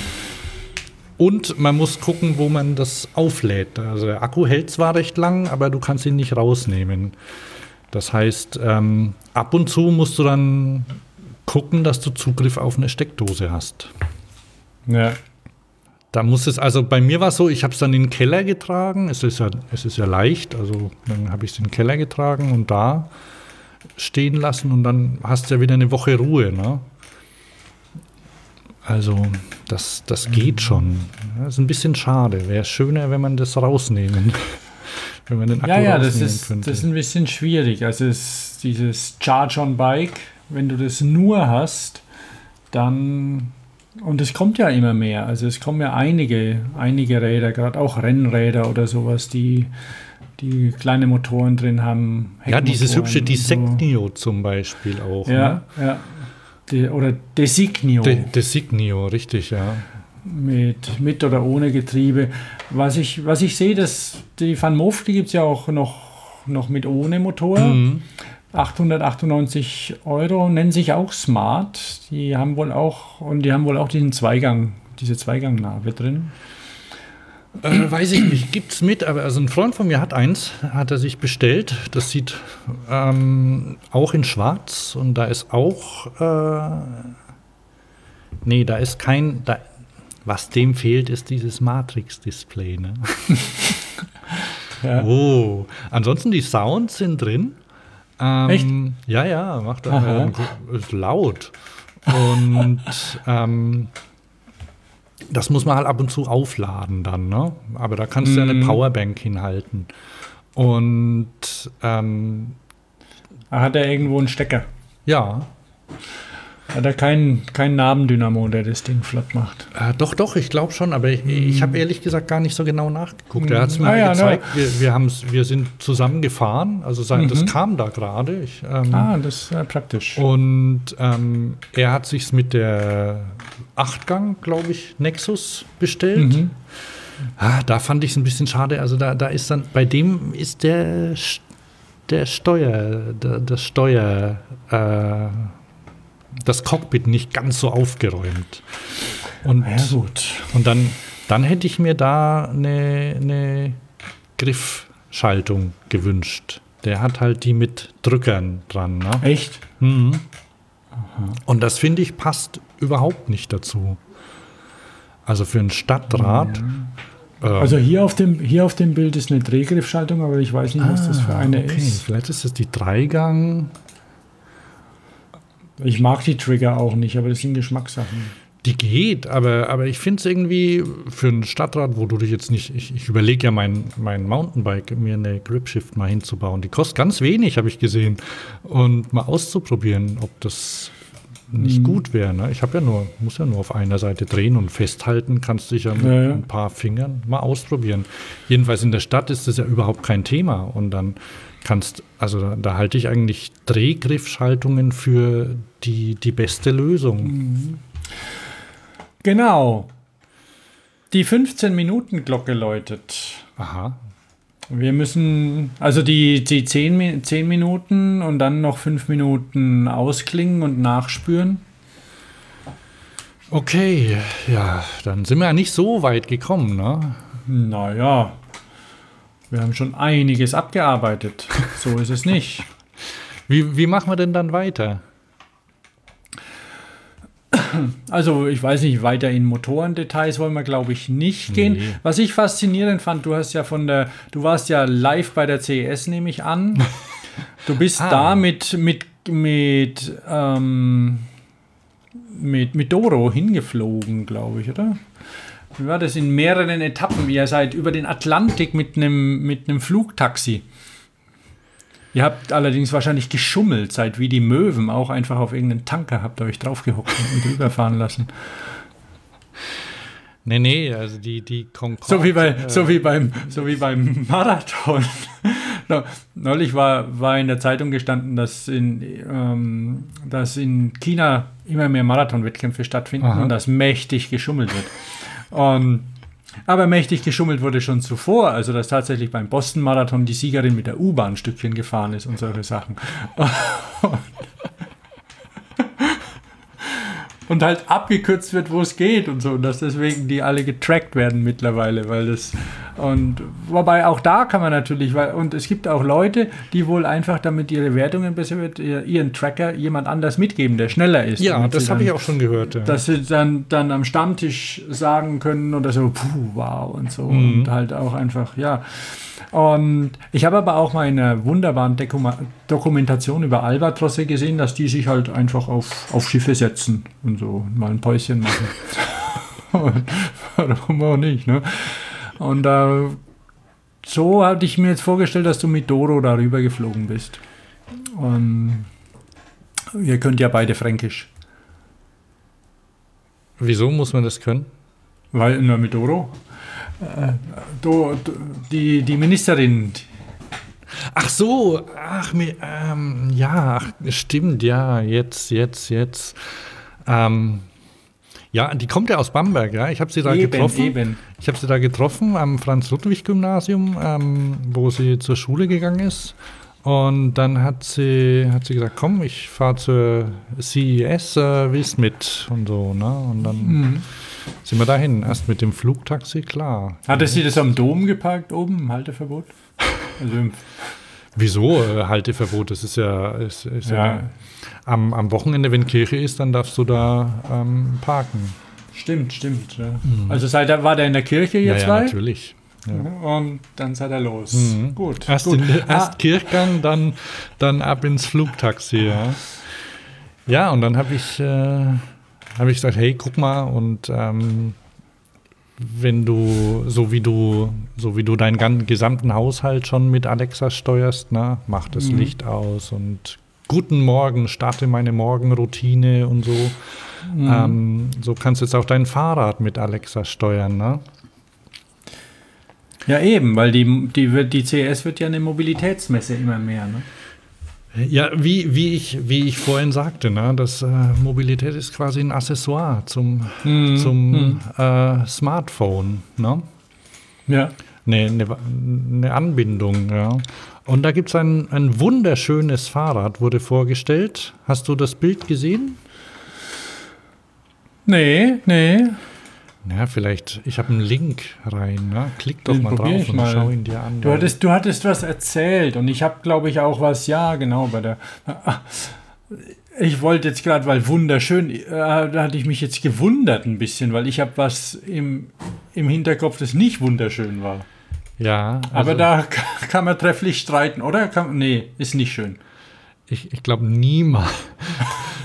Und man muss gucken, wo man das auflädt. Also der Akku hält zwar recht lang, aber du kannst ihn nicht rausnehmen. Das heißt, ähm, ab und zu musst du dann gucken, dass du Zugriff auf eine Steckdose hast. Ja. Da muss es, also bei mir war es so, ich habe es dann in den Keller getragen. Es ist ja, es ist ja leicht, also dann habe ich es in den Keller getragen und da stehen lassen und dann hast du ja wieder eine Woche Ruhe. Ne? Also das, das geht schon. Das ist ein bisschen schade. Wäre schöner, wenn man das rausnehmen, wenn man den Akku ja, ja, rausnehmen das ist, könnte. Das ist ein bisschen schwierig. Also es, dieses Charge-on-Bike, wenn du das nur hast, dann, und es kommt ja immer mehr, also es kommen ja einige, einige Räder, gerade auch Rennräder oder sowas, die, die kleine Motoren drin haben. Ja, dieses hübsche Designio so. Zum Beispiel auch. Ja, ne? ja. De, oder Designio. De, Designio, richtig, ja. Mit, mit oder ohne Getriebe. Was ich, was ich sehe, dass die Van Moof, die gibt es ja auch noch, noch mit ohne Motor. Mhm. achthundertachtundneunzig Euro, nennen sich auch Smart. Die haben wohl auch, und die haben wohl auch diesen Zweigang, diese Zweigang-Nabe drin. Äh, weiß ich nicht, gibt's mit, aber also ein Freund von mir hat eins, hat er sich bestellt. Das sieht ähm, auch in schwarz und da ist auch, äh, nee, da ist kein, da, was dem fehlt, ist dieses Matrix-Display. Ne? Ja. Oh, ansonsten die Sounds sind drin. Ähm, Echt? Ja, ja, macht ähm, ist laut. Und ähm, das muss man halt ab und zu aufladen dann, ne? Aber da kannst du ja eine Powerbank hinhalten. Und ähm, hat er irgendwo einen Stecker? Ja. Hat er keinen kein Nabendynamo, der das Ding flott macht? Äh, doch, doch, ich glaube schon, aber ich, mm. ich habe ehrlich gesagt gar nicht so genau nachgeguckt. Mm. Er hat es mir ah, ja, gezeigt, ne. wir, wir, haben's, wir sind zusammen gefahren, also sein, mhm. das kam da gerade. Ähm, ah, das ist ja praktisch. Und ähm, er hat sich's mit der Achtgang, glaube ich, Nexus bestellt. Mhm. Ah, da fand ich es ein bisschen schade, also da, da ist dann, bei dem ist der, der Steuer, der, das Steuer, äh, das Cockpit nicht ganz so aufgeräumt. Und, ja, gut. Und dann, dann hätte ich mir da eine, eine Griffschaltung gewünscht. Der hat halt die mit Drückern dran. Ne? Echt? Mhm. Und das, finde ich, passt überhaupt nicht dazu. Also für ein Stadtrad. Ja. Ähm, also hier auf, dem, hier auf dem Bild ist eine Drehgriffschaltung, aber ich weiß nicht, was ah, das für eine okay. ist. Vielleicht ist das die Dreigang. Ich mag die Trigger auch nicht, aber das sind Geschmackssachen. Die geht, aber, aber ich finde es irgendwie für ein Stadtrad, wo du dich jetzt nicht, ich, ich überlege ja mein, mein Mountainbike, mir eine Gripshift mal hinzubauen. Die kostet ganz wenig, habe ich gesehen. Und mal auszuprobieren, ob das nicht mhm. gut wäre. Ne? Ich habe ja nur, muss ja nur auf einer Seite drehen und festhalten, kannst dich ja mit ja, ja. ein paar Fingern mal ausprobieren. Jedenfalls in der Stadt ist das ja überhaupt kein Thema. Und dann kannst, also da, da halte ich eigentlich Drehgriffschaltungen für die, die beste Lösung. Mhm. Genau. Die fünfzehn-Minuten-Glocke läutet. Aha. Wir müssen, also die, die zehn, zehn Minuten und dann noch fünf Minuten ausklingen und nachspüren. Okay, ja, dann sind wir ja nicht so weit gekommen, ne? Naja, wir haben schon einiges abgearbeitet. So ist es nicht. Wie, wie machen wir denn dann weiter? Also ich weiß nicht, weiter in Motorendetails wollen wir, glaube ich, nicht gehen. Nee. Was ich faszinierend fand, du hast ja von der, du warst ja live bei der C E S, nehme ich an. Du bist ah. da mit, mit, mit, ähm, mit, mit Doro hingeflogen, glaube ich, oder? Wie war das? In mehreren Etappen. Ihr seid über den Atlantik mit einem mit einem Flugtaxi. Ihr habt allerdings wahrscheinlich geschummelt, seid wie die Möwen auch einfach auf irgendeinen Tanker, habt ihr euch draufgehockt und drüberfahren lassen. Nee, nee, also die, die Concorde. So wie, bei, äh, so, wie beim, so wie beim Marathon. Neulich war, war in der Zeitung gestanden, dass in, ähm, dass in China immer mehr Marathonwettkämpfe stattfinden Aha. und dass mächtig geschummelt wird. Und Aber mächtig geschummelt wurde schon zuvor, also dass tatsächlich beim Boston-Marathon die Siegerin mit der U-Bahn ein Stückchen gefahren ist und solche Sachen. Und halt abgekürzt wird, wo es geht und so, und dass deswegen die alle getrackt werden mittlerweile, weil das, und wobei auch da kann man natürlich, weil, und es gibt auch Leute, die wohl einfach, damit ihre Wertungen besser wird, ihren Tracker jemand anders mitgeben, der schneller ist. Ja, das habe ich auch schon gehört. Ja. Dass sie dann, dann am Stammtisch sagen können oder so, puh, wow und so, mhm. und halt auch einfach, ja. Und ich habe aber auch mal in einer wunderbaren Dekuma- Dokumentation über Albatrosse gesehen, dass die sich halt einfach auf, auf Schiffe setzen und so mal ein Päuschen machen. Und warum auch nicht, ne? Und äh, so hatte ich mir jetzt vorgestellt, dass du mit Doro darüber geflogen bist. Und ihr könnt ja beide Fränkisch. Wieso muss man das können? Weil, nur mit Doro. Äh, do, do, die, die Ministerin. Ach so, ach, mir, ähm, ja, ach, stimmt, ja, jetzt, jetzt, jetzt. Ähm, ja, die kommt ja aus Bamberg, ja. Ich habe sie da eben, getroffen. Eben. Ich habe sie da getroffen am Franz-Ludwig-Gymnasium, ähm, wo sie zur Schule gegangen ist. Und dann hat sie, hat sie gesagt, komm, ich fahre zur C E S, äh, willst mit und so, ne? Und dann mhm. sind wir dahin. Erst mit dem Flugtaxi, klar. Hatte sie das am Dom geparkt oben, im Halteverbot? Also im Wieso äh, Halteverbot? Das ist ja, ist, ist ja. ja am, am Wochenende, wenn Kirche ist, dann darfst du da ähm, parken. Stimmt, stimmt. Ja. Mhm. Also seid ihr, war der in der Kirche jetzt? Ja, ja, natürlich. Ja. Und dann seid er los. Mhm. Gut. Erst, gut. In, erst ah. Kirchgang, dann, dann ab ins Flugtaxi. Ja, ja, und dann habe ich, äh, hab ich gesagt, hey, guck mal, und ähm, wenn du, so wie du, so wie du deinen ganzen gesamten Haushalt schon mit Alexa steuerst, ne, mach das mhm. Licht aus und guten Morgen, starte meine Morgenroutine und so. Mhm. Ähm, so kannst du jetzt auch dein Fahrrad mit Alexa steuern, ne? Ja, eben, weil die, die, wird, die C E S wird ja eine Mobilitätsmesse immer mehr, ne? Ja, wie, wie, ich, wie ich vorhin sagte, ne, das äh, Mobilität ist quasi ein Accessoire zum, hm, zum hm. Äh, Smartphone, ne? Ja. Eine, eine, eine Anbindung, ja. Und da gibt es ein, ein wunderschönes Fahrrad, wurde vorgestellt. Hast du das Bild gesehen? Nee, nee. Ja, vielleicht, ich habe einen Link rein, ne? Klick doch Den mal drauf und mal. Schau ihn dir an. Du hattest, du hattest was erzählt und ich habe, glaube ich, auch was, ja, genau, bei der, ich wollte jetzt gerade, weil wunderschön, äh, da hatte ich mich jetzt gewundert ein bisschen, weil ich habe was im, im Hinterkopf, das nicht wunderschön war. Ja. Also aber da kann man trefflich streiten, oder? Kann, nee, ist nicht schön. Ich, ich glaube, niemals.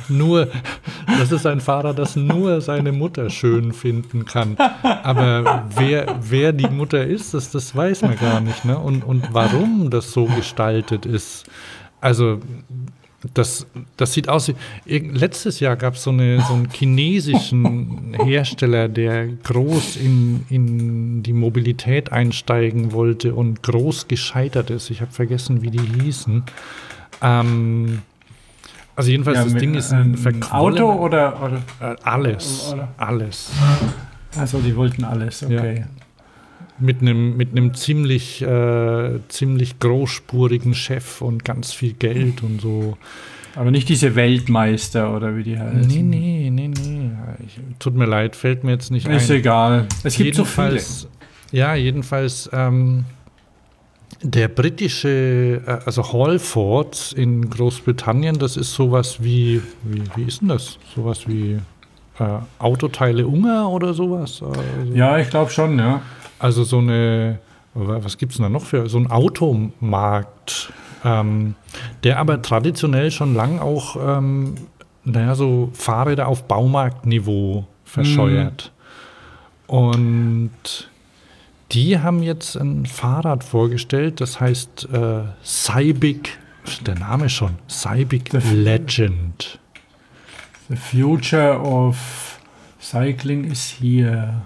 nur, das ist ein Fahrrad, das nur seine Mutter schön finden kann. Aber wer, wer die Mutter ist, das, das weiß man gar nicht. Ne? Und, und warum das so gestaltet ist. Also das, das sieht aus wie, letztes Jahr gab so es so einen chinesischen Hersteller, der groß in, in die Mobilität einsteigen wollte und groß gescheitert ist. Ich habe vergessen, wie die hießen. Ähm, also jedenfalls, Ja, das mit, Ding ist ähm, ein verquollener- Auto oder, oder? Äh, alles, Oder? alles. Also die wollten alles, okay. Mit einem mit einem ziemlich, äh, ziemlich großspurigen Chef und ganz viel Geld und so. Aber nicht diese Weltmeister oder wie die heißen. Nee, nee, nee, nee. Ich, tut mir leid, fällt mir jetzt nicht ein. Ist egal. Es gibt jedenfalls, so viele. Ja, jedenfalls ähm, der britische, äh, also Halfords in Großbritannien, das ist sowas wie, wie, wie ist denn das? Sowas wie äh, Autoteile Unger oder sowas? Also, Ja, ich glaube schon, ja. Also so eine, was gibt es denn da noch für, so ein Automarkt, ähm, der aber traditionell schon lang auch, ähm, naja, so Fahrräder auf Baumarktniveau verscheuert. Mhm. Und die haben jetzt ein Fahrrad vorgestellt, das heißt äh, Cybic, der Name schon, Cybic Legend. The future of cycling is here.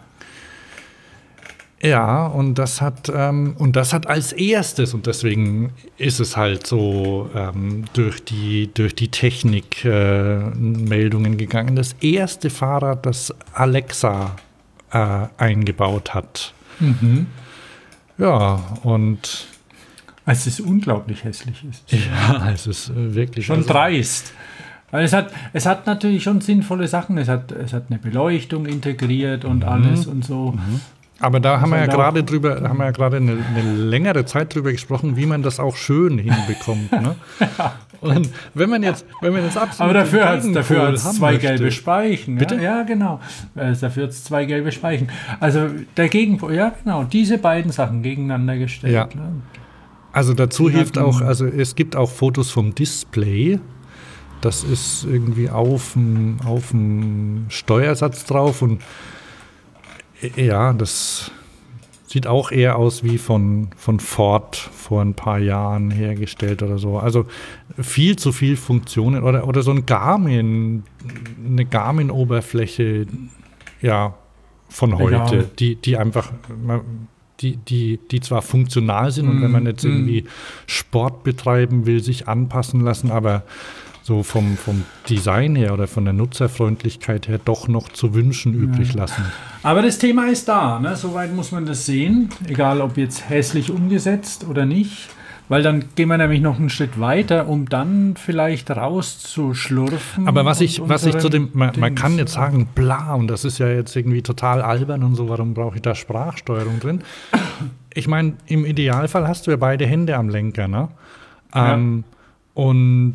Ja, und das hat ähm, und das hat als erstes, und deswegen ist es halt so ähm, durch die durch die Technik äh, Meldungen gegangen. Das erste Fahrrad, das Alexa äh, eingebaut hat. Mhm. Ja, und Als es unglaublich hässlich ist. ja, es ist äh, wirklich Schon also, dreist. Weil es hat, es hat natürlich schon sinnvolle Sachen. Es hat, es hat eine Beleuchtung integriert und Mhm. alles und so. Mhm. Aber da haben wir ja halt auch- gerade drüber, haben wir ja gerade eine, eine längere Zeit drüber gesprochen, wie man das auch schön hinbekommt. Ne? Und wenn man jetzt, wenn man jetzt absolut Aber dafür den hat es Gegenpol dafür hat's haben zwei möchte- gelbe Speichen. Bitte? Ja, ja genau. Äh, dafür hat es zwei gelbe Speichen. Also der Gegenpol, ja genau, diese beiden Sachen gegeneinander gestellt. Ja. Ne? Also dazu Die hilft hatten- auch, also es gibt auch Fotos vom Display. Das ist irgendwie auf dem auf dem Steuersatz drauf und äh, ja, das sieht auch eher aus wie von, von Ford vor ein paar Jahren hergestellt oder so. Also viel zu viel Funktionen oder, oder so ein Garmin, eine Garmin-Oberfläche, ja, von heute, Ja. die, die einfach, die, die, die zwar funktional sind und wenn man jetzt Mm. irgendwie Sport betreiben will, sich anpassen lassen, aber so vom, vom Design her oder von der Nutzerfreundlichkeit her doch noch zu wünschen übrig lassen. Aber das Thema ist da, ne? Soweit muss man das sehen, egal ob jetzt hässlich umgesetzt oder nicht, weil dann gehen wir nämlich noch einen Schritt weiter, um dann vielleicht rauszuschlurfen. Aber was ich, und was ich zu dem, unseren man, man Dings- kann jetzt sagen, bla, und das ist ja jetzt irgendwie total albern und so, warum brauche ich da Sprachsteuerung drin? Ich meine, im Idealfall hast du ja beide Hände am Lenker, ne? Ähm, und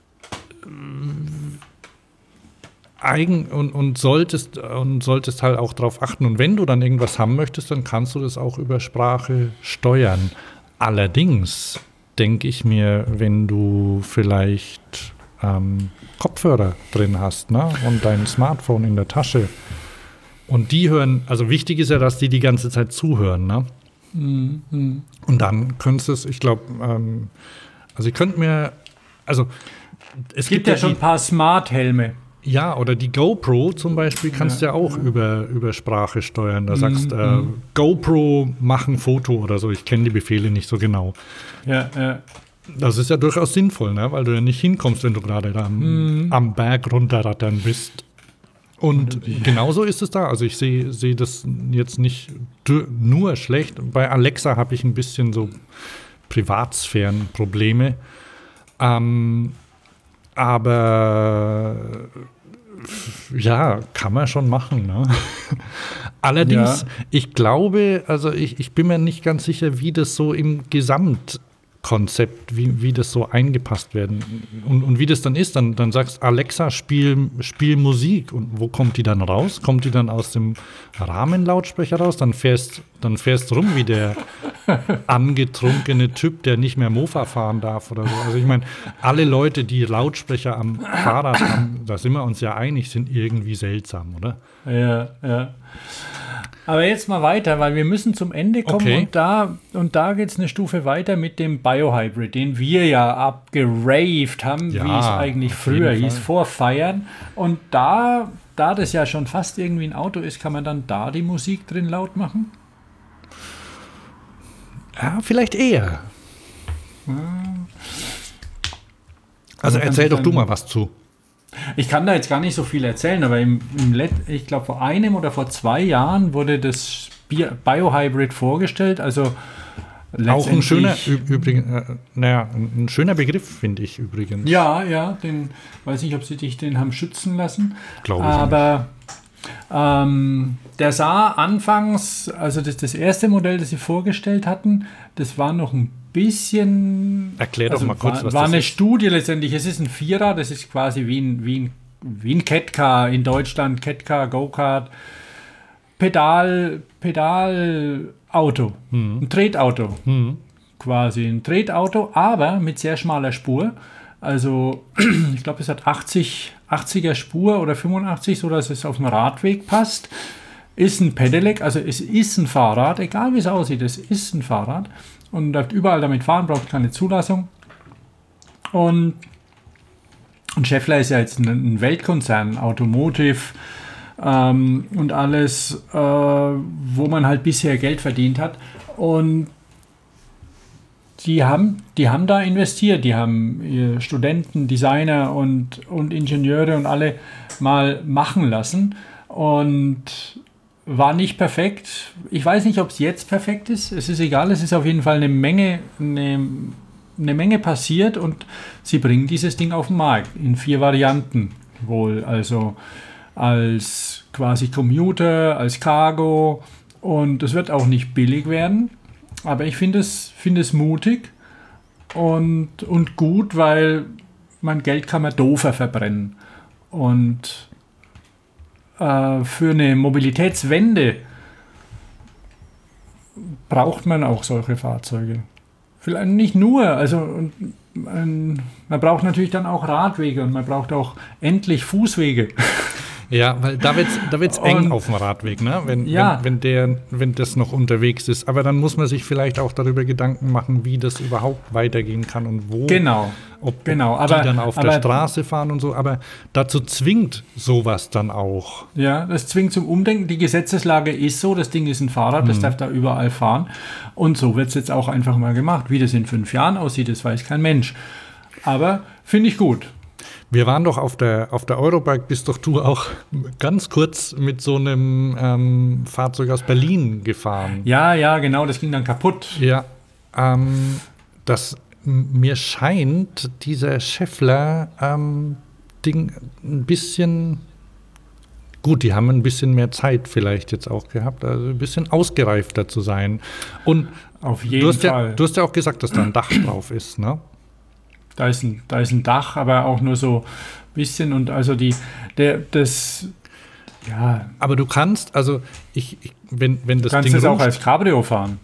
eigen und, und solltest und solltest halt auch darauf achten. Und wenn du dann irgendwas haben möchtest, dann kannst du das auch über Sprache steuern. Allerdings denke ich mir, wenn du vielleicht ähm, Kopfhörer drin hast, ne, und dein Smartphone in der Tasche und die hören, also wichtig ist ja, dass die die ganze Zeit zuhören, ne? Mhm, mhm. Und dann könntest du es, ich glaube, ähm, also ich könnte mir, also es Es gibt ja schon die, ein paar Smart-Helme. ja, oder die GoPro zum Beispiel kannst du ja, auch über, über Sprache steuern. Da sagst Mhm, äh, mhm. GoPro, mach ein Foto oder so. Ich kenne die Befehle nicht so genau. Ja, ja. Das ist ja durchaus sinnvoll, ne? Weil du ja nicht hinkommst, wenn du gerade da am, Mhm. am Berg runterrattern bist. Und genauso ist es da. Also ich sehe sehe das jetzt nicht dü- nur schlecht. Bei Alexa habe ich ein bisschen so Privatsphärenprobleme. Ähm, aber ja, kann man schon machen. Ne? Allerdings, Ja. ich glaube, also ich, ich bin mir nicht ganz sicher, wie das so im Gesamtkonzept Konzept, wie, wie das so eingepasst werden. Und, und wie das dann ist, dann, dann sagst Alexa, spiel, spiel Musik. Und wo kommt die dann raus? Kommt die dann aus dem Rahmenlautsprecher raus? Dann fährst dann fährst rum wie der angetrunkene Typ, der nicht mehr Mofa fahren darf oder so. Also ich meine, alle Leute, die Lautsprecher am Fahrrad haben, da sind wir uns ja einig, sind irgendwie seltsam, oder? Ja, ja. Aber jetzt mal weiter, weil wir müssen zum Ende kommen Okay. und da, und da geht es eine Stufe weiter mit dem Biohybrid, den wir ja abgeraved haben, Ja, wie es eigentlich auf früher jeden hieß, Fall. vor Feiern. Und da, da das ja schon fast irgendwie ein Auto ist, kann man dann da die Musik drin laut machen? Ja, vielleicht eher. Also Man kann erzähl sich doch du dann- mal was zu. Ich kann da jetzt gar nicht so viel erzählen, aber im, im Let ich glaube vor einem oder vor zwei Jahren wurde das Bi- Biohybrid vorgestellt. Also Auch ein schöner, letztendlich- ü- übrigens, äh, naja, ein ein schöner Begriff, finde ich übrigens. Ja, ja, den weiß nicht, ob sie dich den haben schützen lassen. Glaube ich Aber ähm, der sah anfangs, also das, das erste Modell, das sie vorgestellt hatten, das war noch ein bisschen. Erklär doch mal kurz, war, was war das eine ist. Studie letztendlich. Es ist ein Vierer, das ist quasi wie ein, wie ein, wie ein Catcar in Deutschland, Catcar, Go-Kart, Pedal, Pedalauto, ein Tretauto. Hm. Quasi ein Tretauto, aber mit sehr schmaler Spur. Also ich glaube, es hat achtzig, achtziger Spur oder fünfundachtzig, so dass es auf dem Radweg passt. Ist ein Pedelec, also es ist ein Fahrrad, egal wie es aussieht, es ist ein Fahrrad. Und darf überall damit fahren, braucht keine Zulassung. Und, und Schaeffler ist ja jetzt ein, ein Weltkonzern, Automotive ähm, und alles, äh, wo man halt bisher Geld verdient hat. Und die haben, die haben da investiert, die haben ihre Studenten, Designer und, und Ingenieure und alle mal machen lassen und war nicht perfekt. Ich weiß nicht, ob es jetzt perfekt ist, es ist egal, es ist auf jeden Fall eine Menge, eine, eine Menge passiert und sie bringen dieses Ding auf den Markt in vier Varianten wohl, also als quasi Commuter, als Cargo und es wird auch nicht billig werden. Aber ich finde es, finde es mutig und, und gut, weil mein Geld kann man doofer verbrennen. Und äh, für eine Mobilitätswende braucht man auch solche Fahrzeuge. Vielleicht nicht nur, also und, ähm, man braucht natürlich dann auch Radwege und man braucht auch endlich Fußwege. Ja, weil da wird's, da wird's eng Und- auf dem Radweg, ne? Wenn, Ja. wenn, wenn, der, wenn das noch unterwegs ist. Aber dann muss man sich vielleicht auch darüber Gedanken machen, wie das überhaupt weitergehen kann und wo. Genau. Ob, genau, ob aber- die dann auf aber- der Straße fahren und so. Aber dazu zwingt sowas dann auch. Ja, das zwingt zum Umdenken. Die Gesetzeslage ist so, das Ding ist ein Fahrrad, das darf da überall fahren. Und so wird es jetzt auch einfach mal gemacht. Wie das in fünf Jahren aussieht, das weiß kein Mensch. Aber finde ich gut. Wir waren doch auf der, auf der Eurobike, bist doch du auch ganz kurz mit so einem ähm, Fahrzeug aus Berlin gefahren. Ja, ja, genau, das ging dann kaputt. Ja, ähm, das m- mir scheint dieser Schaeffler ähm, Ding ein bisschen gut, die haben ein bisschen mehr Zeit vielleicht jetzt auch gehabt, also ein bisschen ausgereifter zu sein. Und Auf jeden du hast, ja, Fall. du hast ja auch gesagt, dass da ein Dach drauf ist, ne? Da ist, ein, da ist ein Dach, aber auch nur so ein bisschen. Und also die, der, das, ja, Aber du kannst, also ich, ich wenn, wenn das du kannst Ding es auch rumsteht- als Cabrio fahren.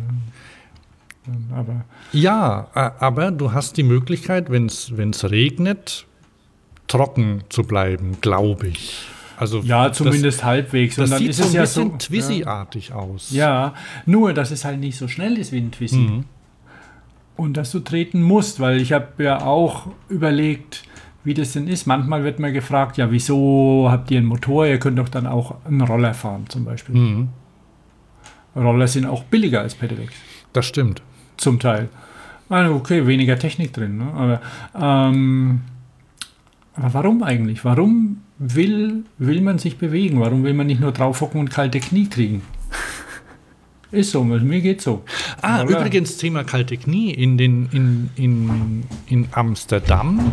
Aber Ja, a- aber du hast die Möglichkeit, wenn es regnet, trocken zu bleiben, glaube ich. Also ja, zumindest halbwegs. Das, Und das dann sieht ist so es ein ja bisschen so. Twizy-artig aus. Ja, nur, dass es halt nicht so schnell ist wie ein Twizy. Mhm. Und dass du treten musst, weil ich habe ja auch überlegt, wie das denn ist. Manchmal wird mir gefragt, ja, wieso habt ihr einen Motor? Ihr könnt doch dann auch einen Roller fahren zum Beispiel. Mhm. Roller sind auch billiger als Pedelecs, Das stimmt. zum Teil. Also okay, weniger Technik drin, ne? aber, ähm, aber warum eigentlich? Warum will, will man sich bewegen? Warum will man nicht nur drauf hocken und kalte Knie kriegen? Ist so, mir geht's so. Ah, Roller- übrigens Thema kalte Knie. In, den, in, in, in Amsterdam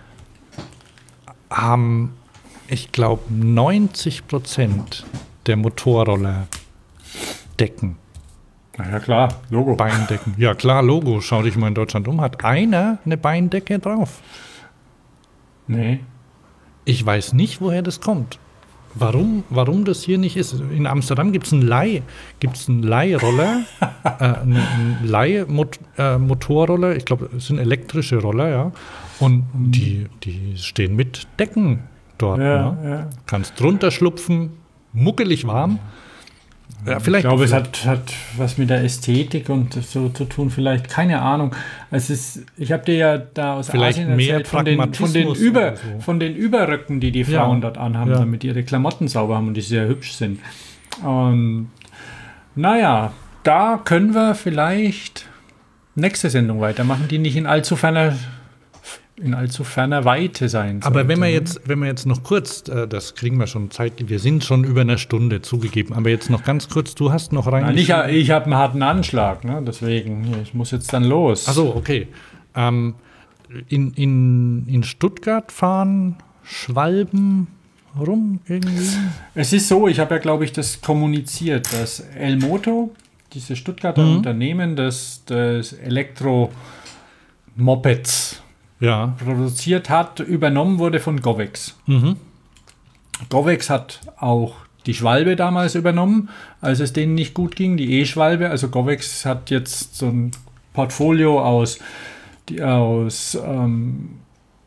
haben, ich glaube, neunzig Prozent der Motorroller Decken. Na ja, klar, Logo. Beindecken. Ja, klar, Logo. Schau dich mal in Deutschland um. Hat einer eine Beindecke drauf? Nee. Ich weiß nicht, woher das kommt. Warum, warum das hier nicht ist. In Amsterdam gibt es einen Leih, gibt's einen Leihroller, äh, einen, einen Leihmotorroller. Äh, ich glaube, es sind elektrische Roller, ja. Und mhm. die, die stehen mit Decken dort. Ja, ne? ja. Kannst drunter schlupfen, muckelig warm. Ja, vielleicht, ich glaube, es vielleicht. hat, hat was mit der Ästhetik und so zu tun, vielleicht, keine Ahnung. Es ist, ich habe dir ja da aus vielleicht Asien mehr erzählt, von den, von, den Über, so. von den Überröcken, die die Frauen ja. dort anhaben, ja. damit ihre Klamotten sauber haben und die sehr hübsch sind. Und naja, da können wir vielleicht nächste Sendung weitermachen, die nicht in allzu ferner in allzu ferner Weite sein sollte. Aber wenn wir jetzt, wenn wir jetzt noch kurz, äh, das kriegen wir schon Zeit, wir sind schon über eine Stunde zugegeben, aber jetzt noch ganz kurz, du hast noch rein... Nein, ich ich habe einen harten Anschlag, ne? Deswegen, ich muss jetzt dann los. Ach so, okay. Ähm, in, in, in Stuttgart fahren Schwalben rum irgendwie? Es ist so, ich habe ja, glaube ich, das kommuniziert, dass Elmoto, dieses Stuttgarter mhm. Unternehmen, das, das Elektro-Mopeds ja. produziert hat, übernommen wurde von Govex. Mhm. Govex hat auch die Schwalbe damals übernommen, als es denen nicht gut ging, die E-Schwalbe. Also Govex hat jetzt so ein Portfolio aus, die, aus ähm,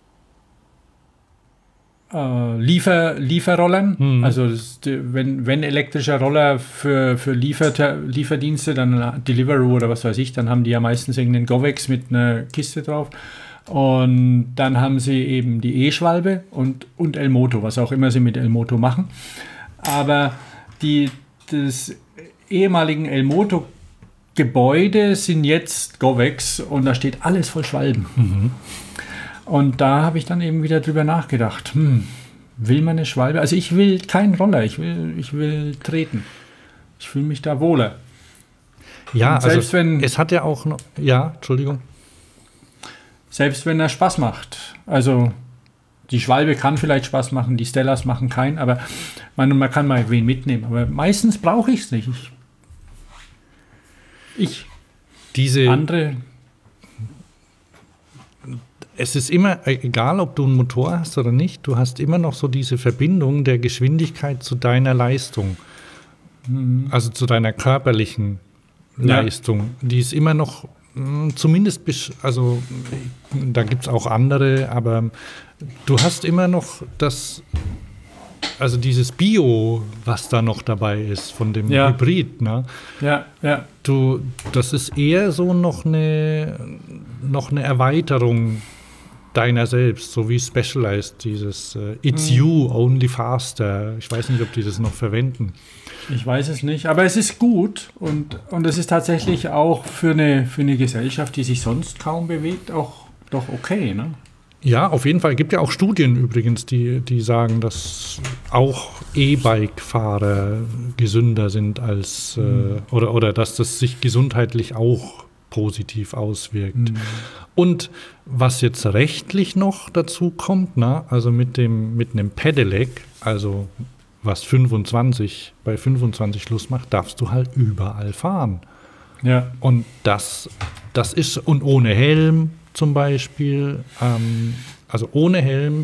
äh, Liefer, Lieferrollern. Mhm. Also das, die, wenn, wenn elektrischer Roller für, für Liefer, Lieferdienste, dann Deliveroo oder was weiß ich, dann haben die ja meistens irgendeinen Govex mit einer Kiste drauf. Und dann haben sie eben die E-Schwalbe und, und Elmoto, was auch immer sie mit Elmoto machen. Aber die, das ehemaligen Elmoto-Gebäude sind jetzt Govex und da steht alles voll Schwalben. Mhm. Und da habe ich dann eben wieder drüber nachgedacht, hm, will man eine Schwalbe? Also ich will keinen Roller, ich will, ich will treten. Ich fühle mich da wohler. Ja, und selbst also wenn, es hat ja auch noch, ja, Entschuldigung. Selbst wenn er Spaß macht. Also die Schwalbe kann vielleicht Spaß machen, die Stellas machen keinen, aber man, man kann mal wen mitnehmen. Aber meistens brauche ich es nicht. Ich, ich. Diese andere. Es ist immer, egal ob du einen Motor hast oder nicht, du hast immer noch so diese Verbindung der Geschwindigkeit zu deiner Leistung. Mhm. Also zu deiner körperlichen ja. Leistung. Die ist immer noch zumindest, also da gibt es auch andere, aber du hast immer noch das, also dieses Bio, was da noch dabei ist von dem ja. Hybrid, ne? Ja, ja. Du, das ist eher so noch eine, noch eine Erweiterung deiner selbst, so wie Specialized, dieses uh, It's mm. you, only faster. Ich weiß nicht, ob die das noch verwenden. Ich weiß es nicht, aber es ist gut und, und es ist tatsächlich auch für eine, für eine Gesellschaft, die sich sonst kaum bewegt, auch doch okay, ne? Ja, auf jeden Fall. Es gibt ja auch Studien übrigens, die, die sagen, dass auch E-Bike-Fahrer gesünder sind als mhm. äh, oder, oder dass das sich gesundheitlich auch positiv auswirkt. Mhm. Und was jetzt rechtlich noch dazu kommt, na, also mit dem mit einem Pedelec, also was fünfundzwanzig bei fünfundzwanzig Schluss macht, darfst du halt überall fahren. Ja. Und das, das ist, und ohne Helm zum Beispiel, ähm, also ohne Helm,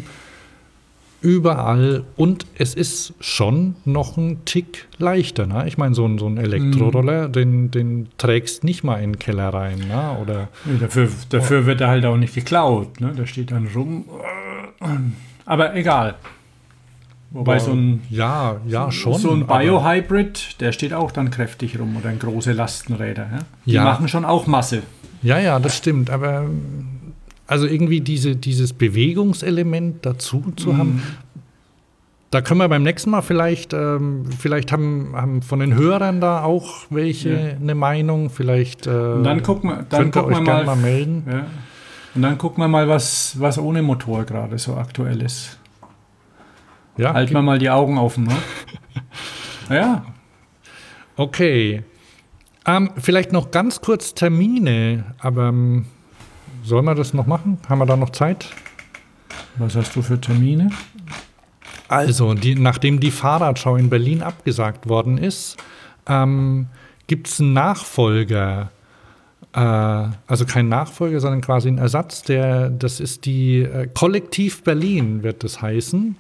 überall. Und es ist schon noch ein Tick leichter. Ne? Ich meine, so ein, so ein Elektroroller, mm. den, den trägst nicht mal in den Keller rein. Ne? Oder, ja, dafür dafür oh. wird er halt auch nicht geklaut. Ne? Der steht dann rum. Aber egal. Wobei so ein, ja, ja, schon, so ein Bio-Hybrid, der steht auch dann kräftig rum oder ein große Lastenräder. Ja? Die ja. machen schon auch Masse. Ja, ja, das stimmt. Aber also irgendwie diese, dieses Bewegungselement dazu zu mm. haben, da können wir beim nächsten Mal vielleicht, ähm, vielleicht haben, haben von den Hörern da auch welche ja. eine Meinung. Vielleicht äh, Und dann gucken wir, dann könnt ihr gucken euch wir mal, gerne mal melden. Ja. Und dann gucken wir mal, was, was ohne Motor gerade so aktuell ist. Ja, Halten wir mal die Augen offen, ne? Ja. Okay. Ähm, vielleicht noch ganz kurz Termine, aber ähm, sollen wir das noch machen? Haben wir da noch Zeit? Was hast du für Termine? Also, die, nachdem die Fahrradschau in Berlin abgesagt worden ist, ähm, gibt es einen Nachfolger. Äh, also kein Nachfolger, sondern quasi ein Ersatz. Der, das ist die äh, Kollektiv Berlin, wird das heißen.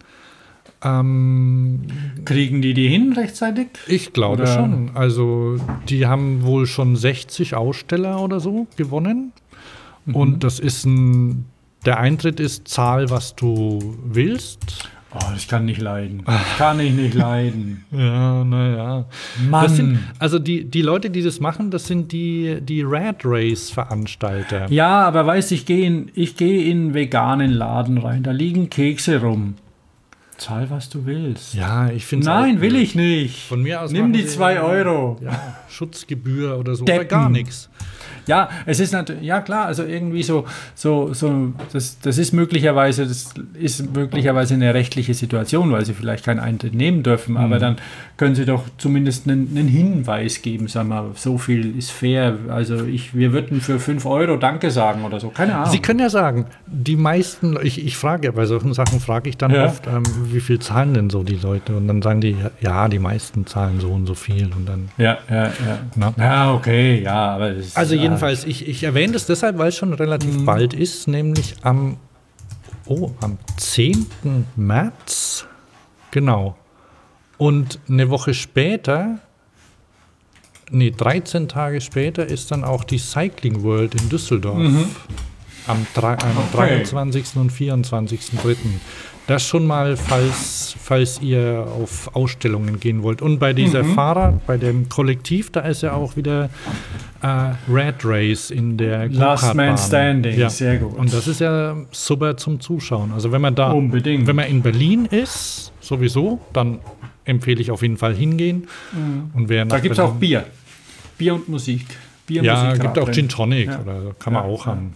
Ähm, Kriegen die die hin rechtzeitig? Ich glaube Oder? schon. Also die haben wohl schon sechzig Aussteller oder so gewonnen. Mhm. Und das ist ein, der Eintritt ist Zahl, was du willst. Oh, das kann nicht leiden. Das kann ich nicht leiden. Ja, naja. Mann. Also die, die Leute, die das machen, das sind die, die Rat Race-Veranstalter. Ja, aber weißt du, ich gehe in, ich geh in einen veganen Laden rein. Da liegen Kekse rum. Zahl, was du willst. Ja, ich finde Nein, will ich nicht. Von mir aus nimm die zwei Euro. Ja, Schutzgebühr oder so. Deppen. Oder gar nichts. Ja, es ist natürlich, ja klar, also irgendwie so, so, so, das, das ist möglicherweise, das ist möglicherweise eine rechtliche Situation, weil sie vielleicht keinen Eintritt nehmen dürfen, mhm. aber dann können sie doch zumindest einen, einen Hinweis geben, sag mal, so viel ist fair, also ich, wir würden für fünf Euro Danke sagen oder so, keine Ahnung. Sie können ja sagen, die meisten, ich, ich frage ja, bei solchen Sachen frage ich dann ja. oft, ähm, wie viel zahlen denn so die Leute? Und dann sagen die, ja, die meisten zahlen so und so viel und dann. Ja, ja, ja. Na? Ja, okay, ja, aber das ist, also jedenfalls Jedenfalls, ich, ich erwähne das deshalb, weil es schon relativ mhm. bald ist, nämlich am, oh, am zehnten März. Genau. Und eine Woche später, nee, dreizehn Tage später ist dann auch die Cycling World in Düsseldorf. Mhm. Am, am okay. dreiundzwanzigsten und vierundzwanzigsten dritten Das schon mal, falls, falls ihr auf Ausstellungen gehen wollt. Und bei dieser mhm. Fahrrad, bei dem Kollektiv, da ist ja auch wieder äh, Rat Race in der Last Man Standing, ja. sehr gut. Und das ist ja super zum Zuschauen. Also wenn man da, Unbedingt. wenn man in Berlin ist, sowieso, dann empfehle ich auf jeden Fall hingehen. Mhm. Und wer da gibt es auch Bier. Bier und Musik. Bier, ja, Musik gibt auch drin. Gin Tonic, ja. oder kann man ja, auch ja. haben.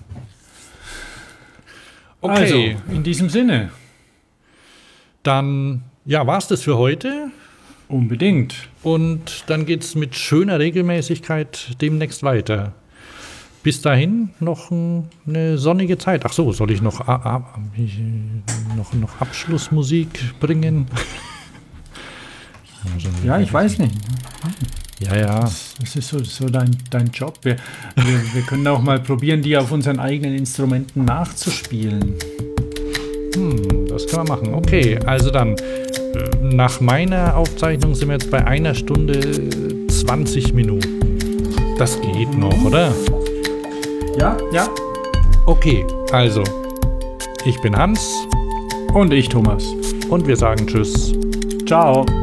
Okay. Also, in diesem Sinne. Dann, ja, war es das für heute. Unbedingt. Und dann geht es mit schöner Regelmäßigkeit demnächst weiter. Bis dahin noch ein, eine sonnige Zeit. Ach so, soll ich noch, ah, ah, noch, noch Abschlussmusik bringen? Ja, ich weiß nicht. Ja, ja. Das, das ist so, so dein, dein Job. Wir, wir, wir können auch mal probieren, die auf unseren eigenen Instrumenten nachzuspielen. Hm, das kann man machen. Okay, also dann, nach meiner Aufzeichnung sind wir jetzt bei einer Stunde zwanzig Minuten. Das geht noch, oder? Ja, ja. Okay, also, ich bin Hans. Und ich, Thomas. Und wir sagen Tschüss. Ciao.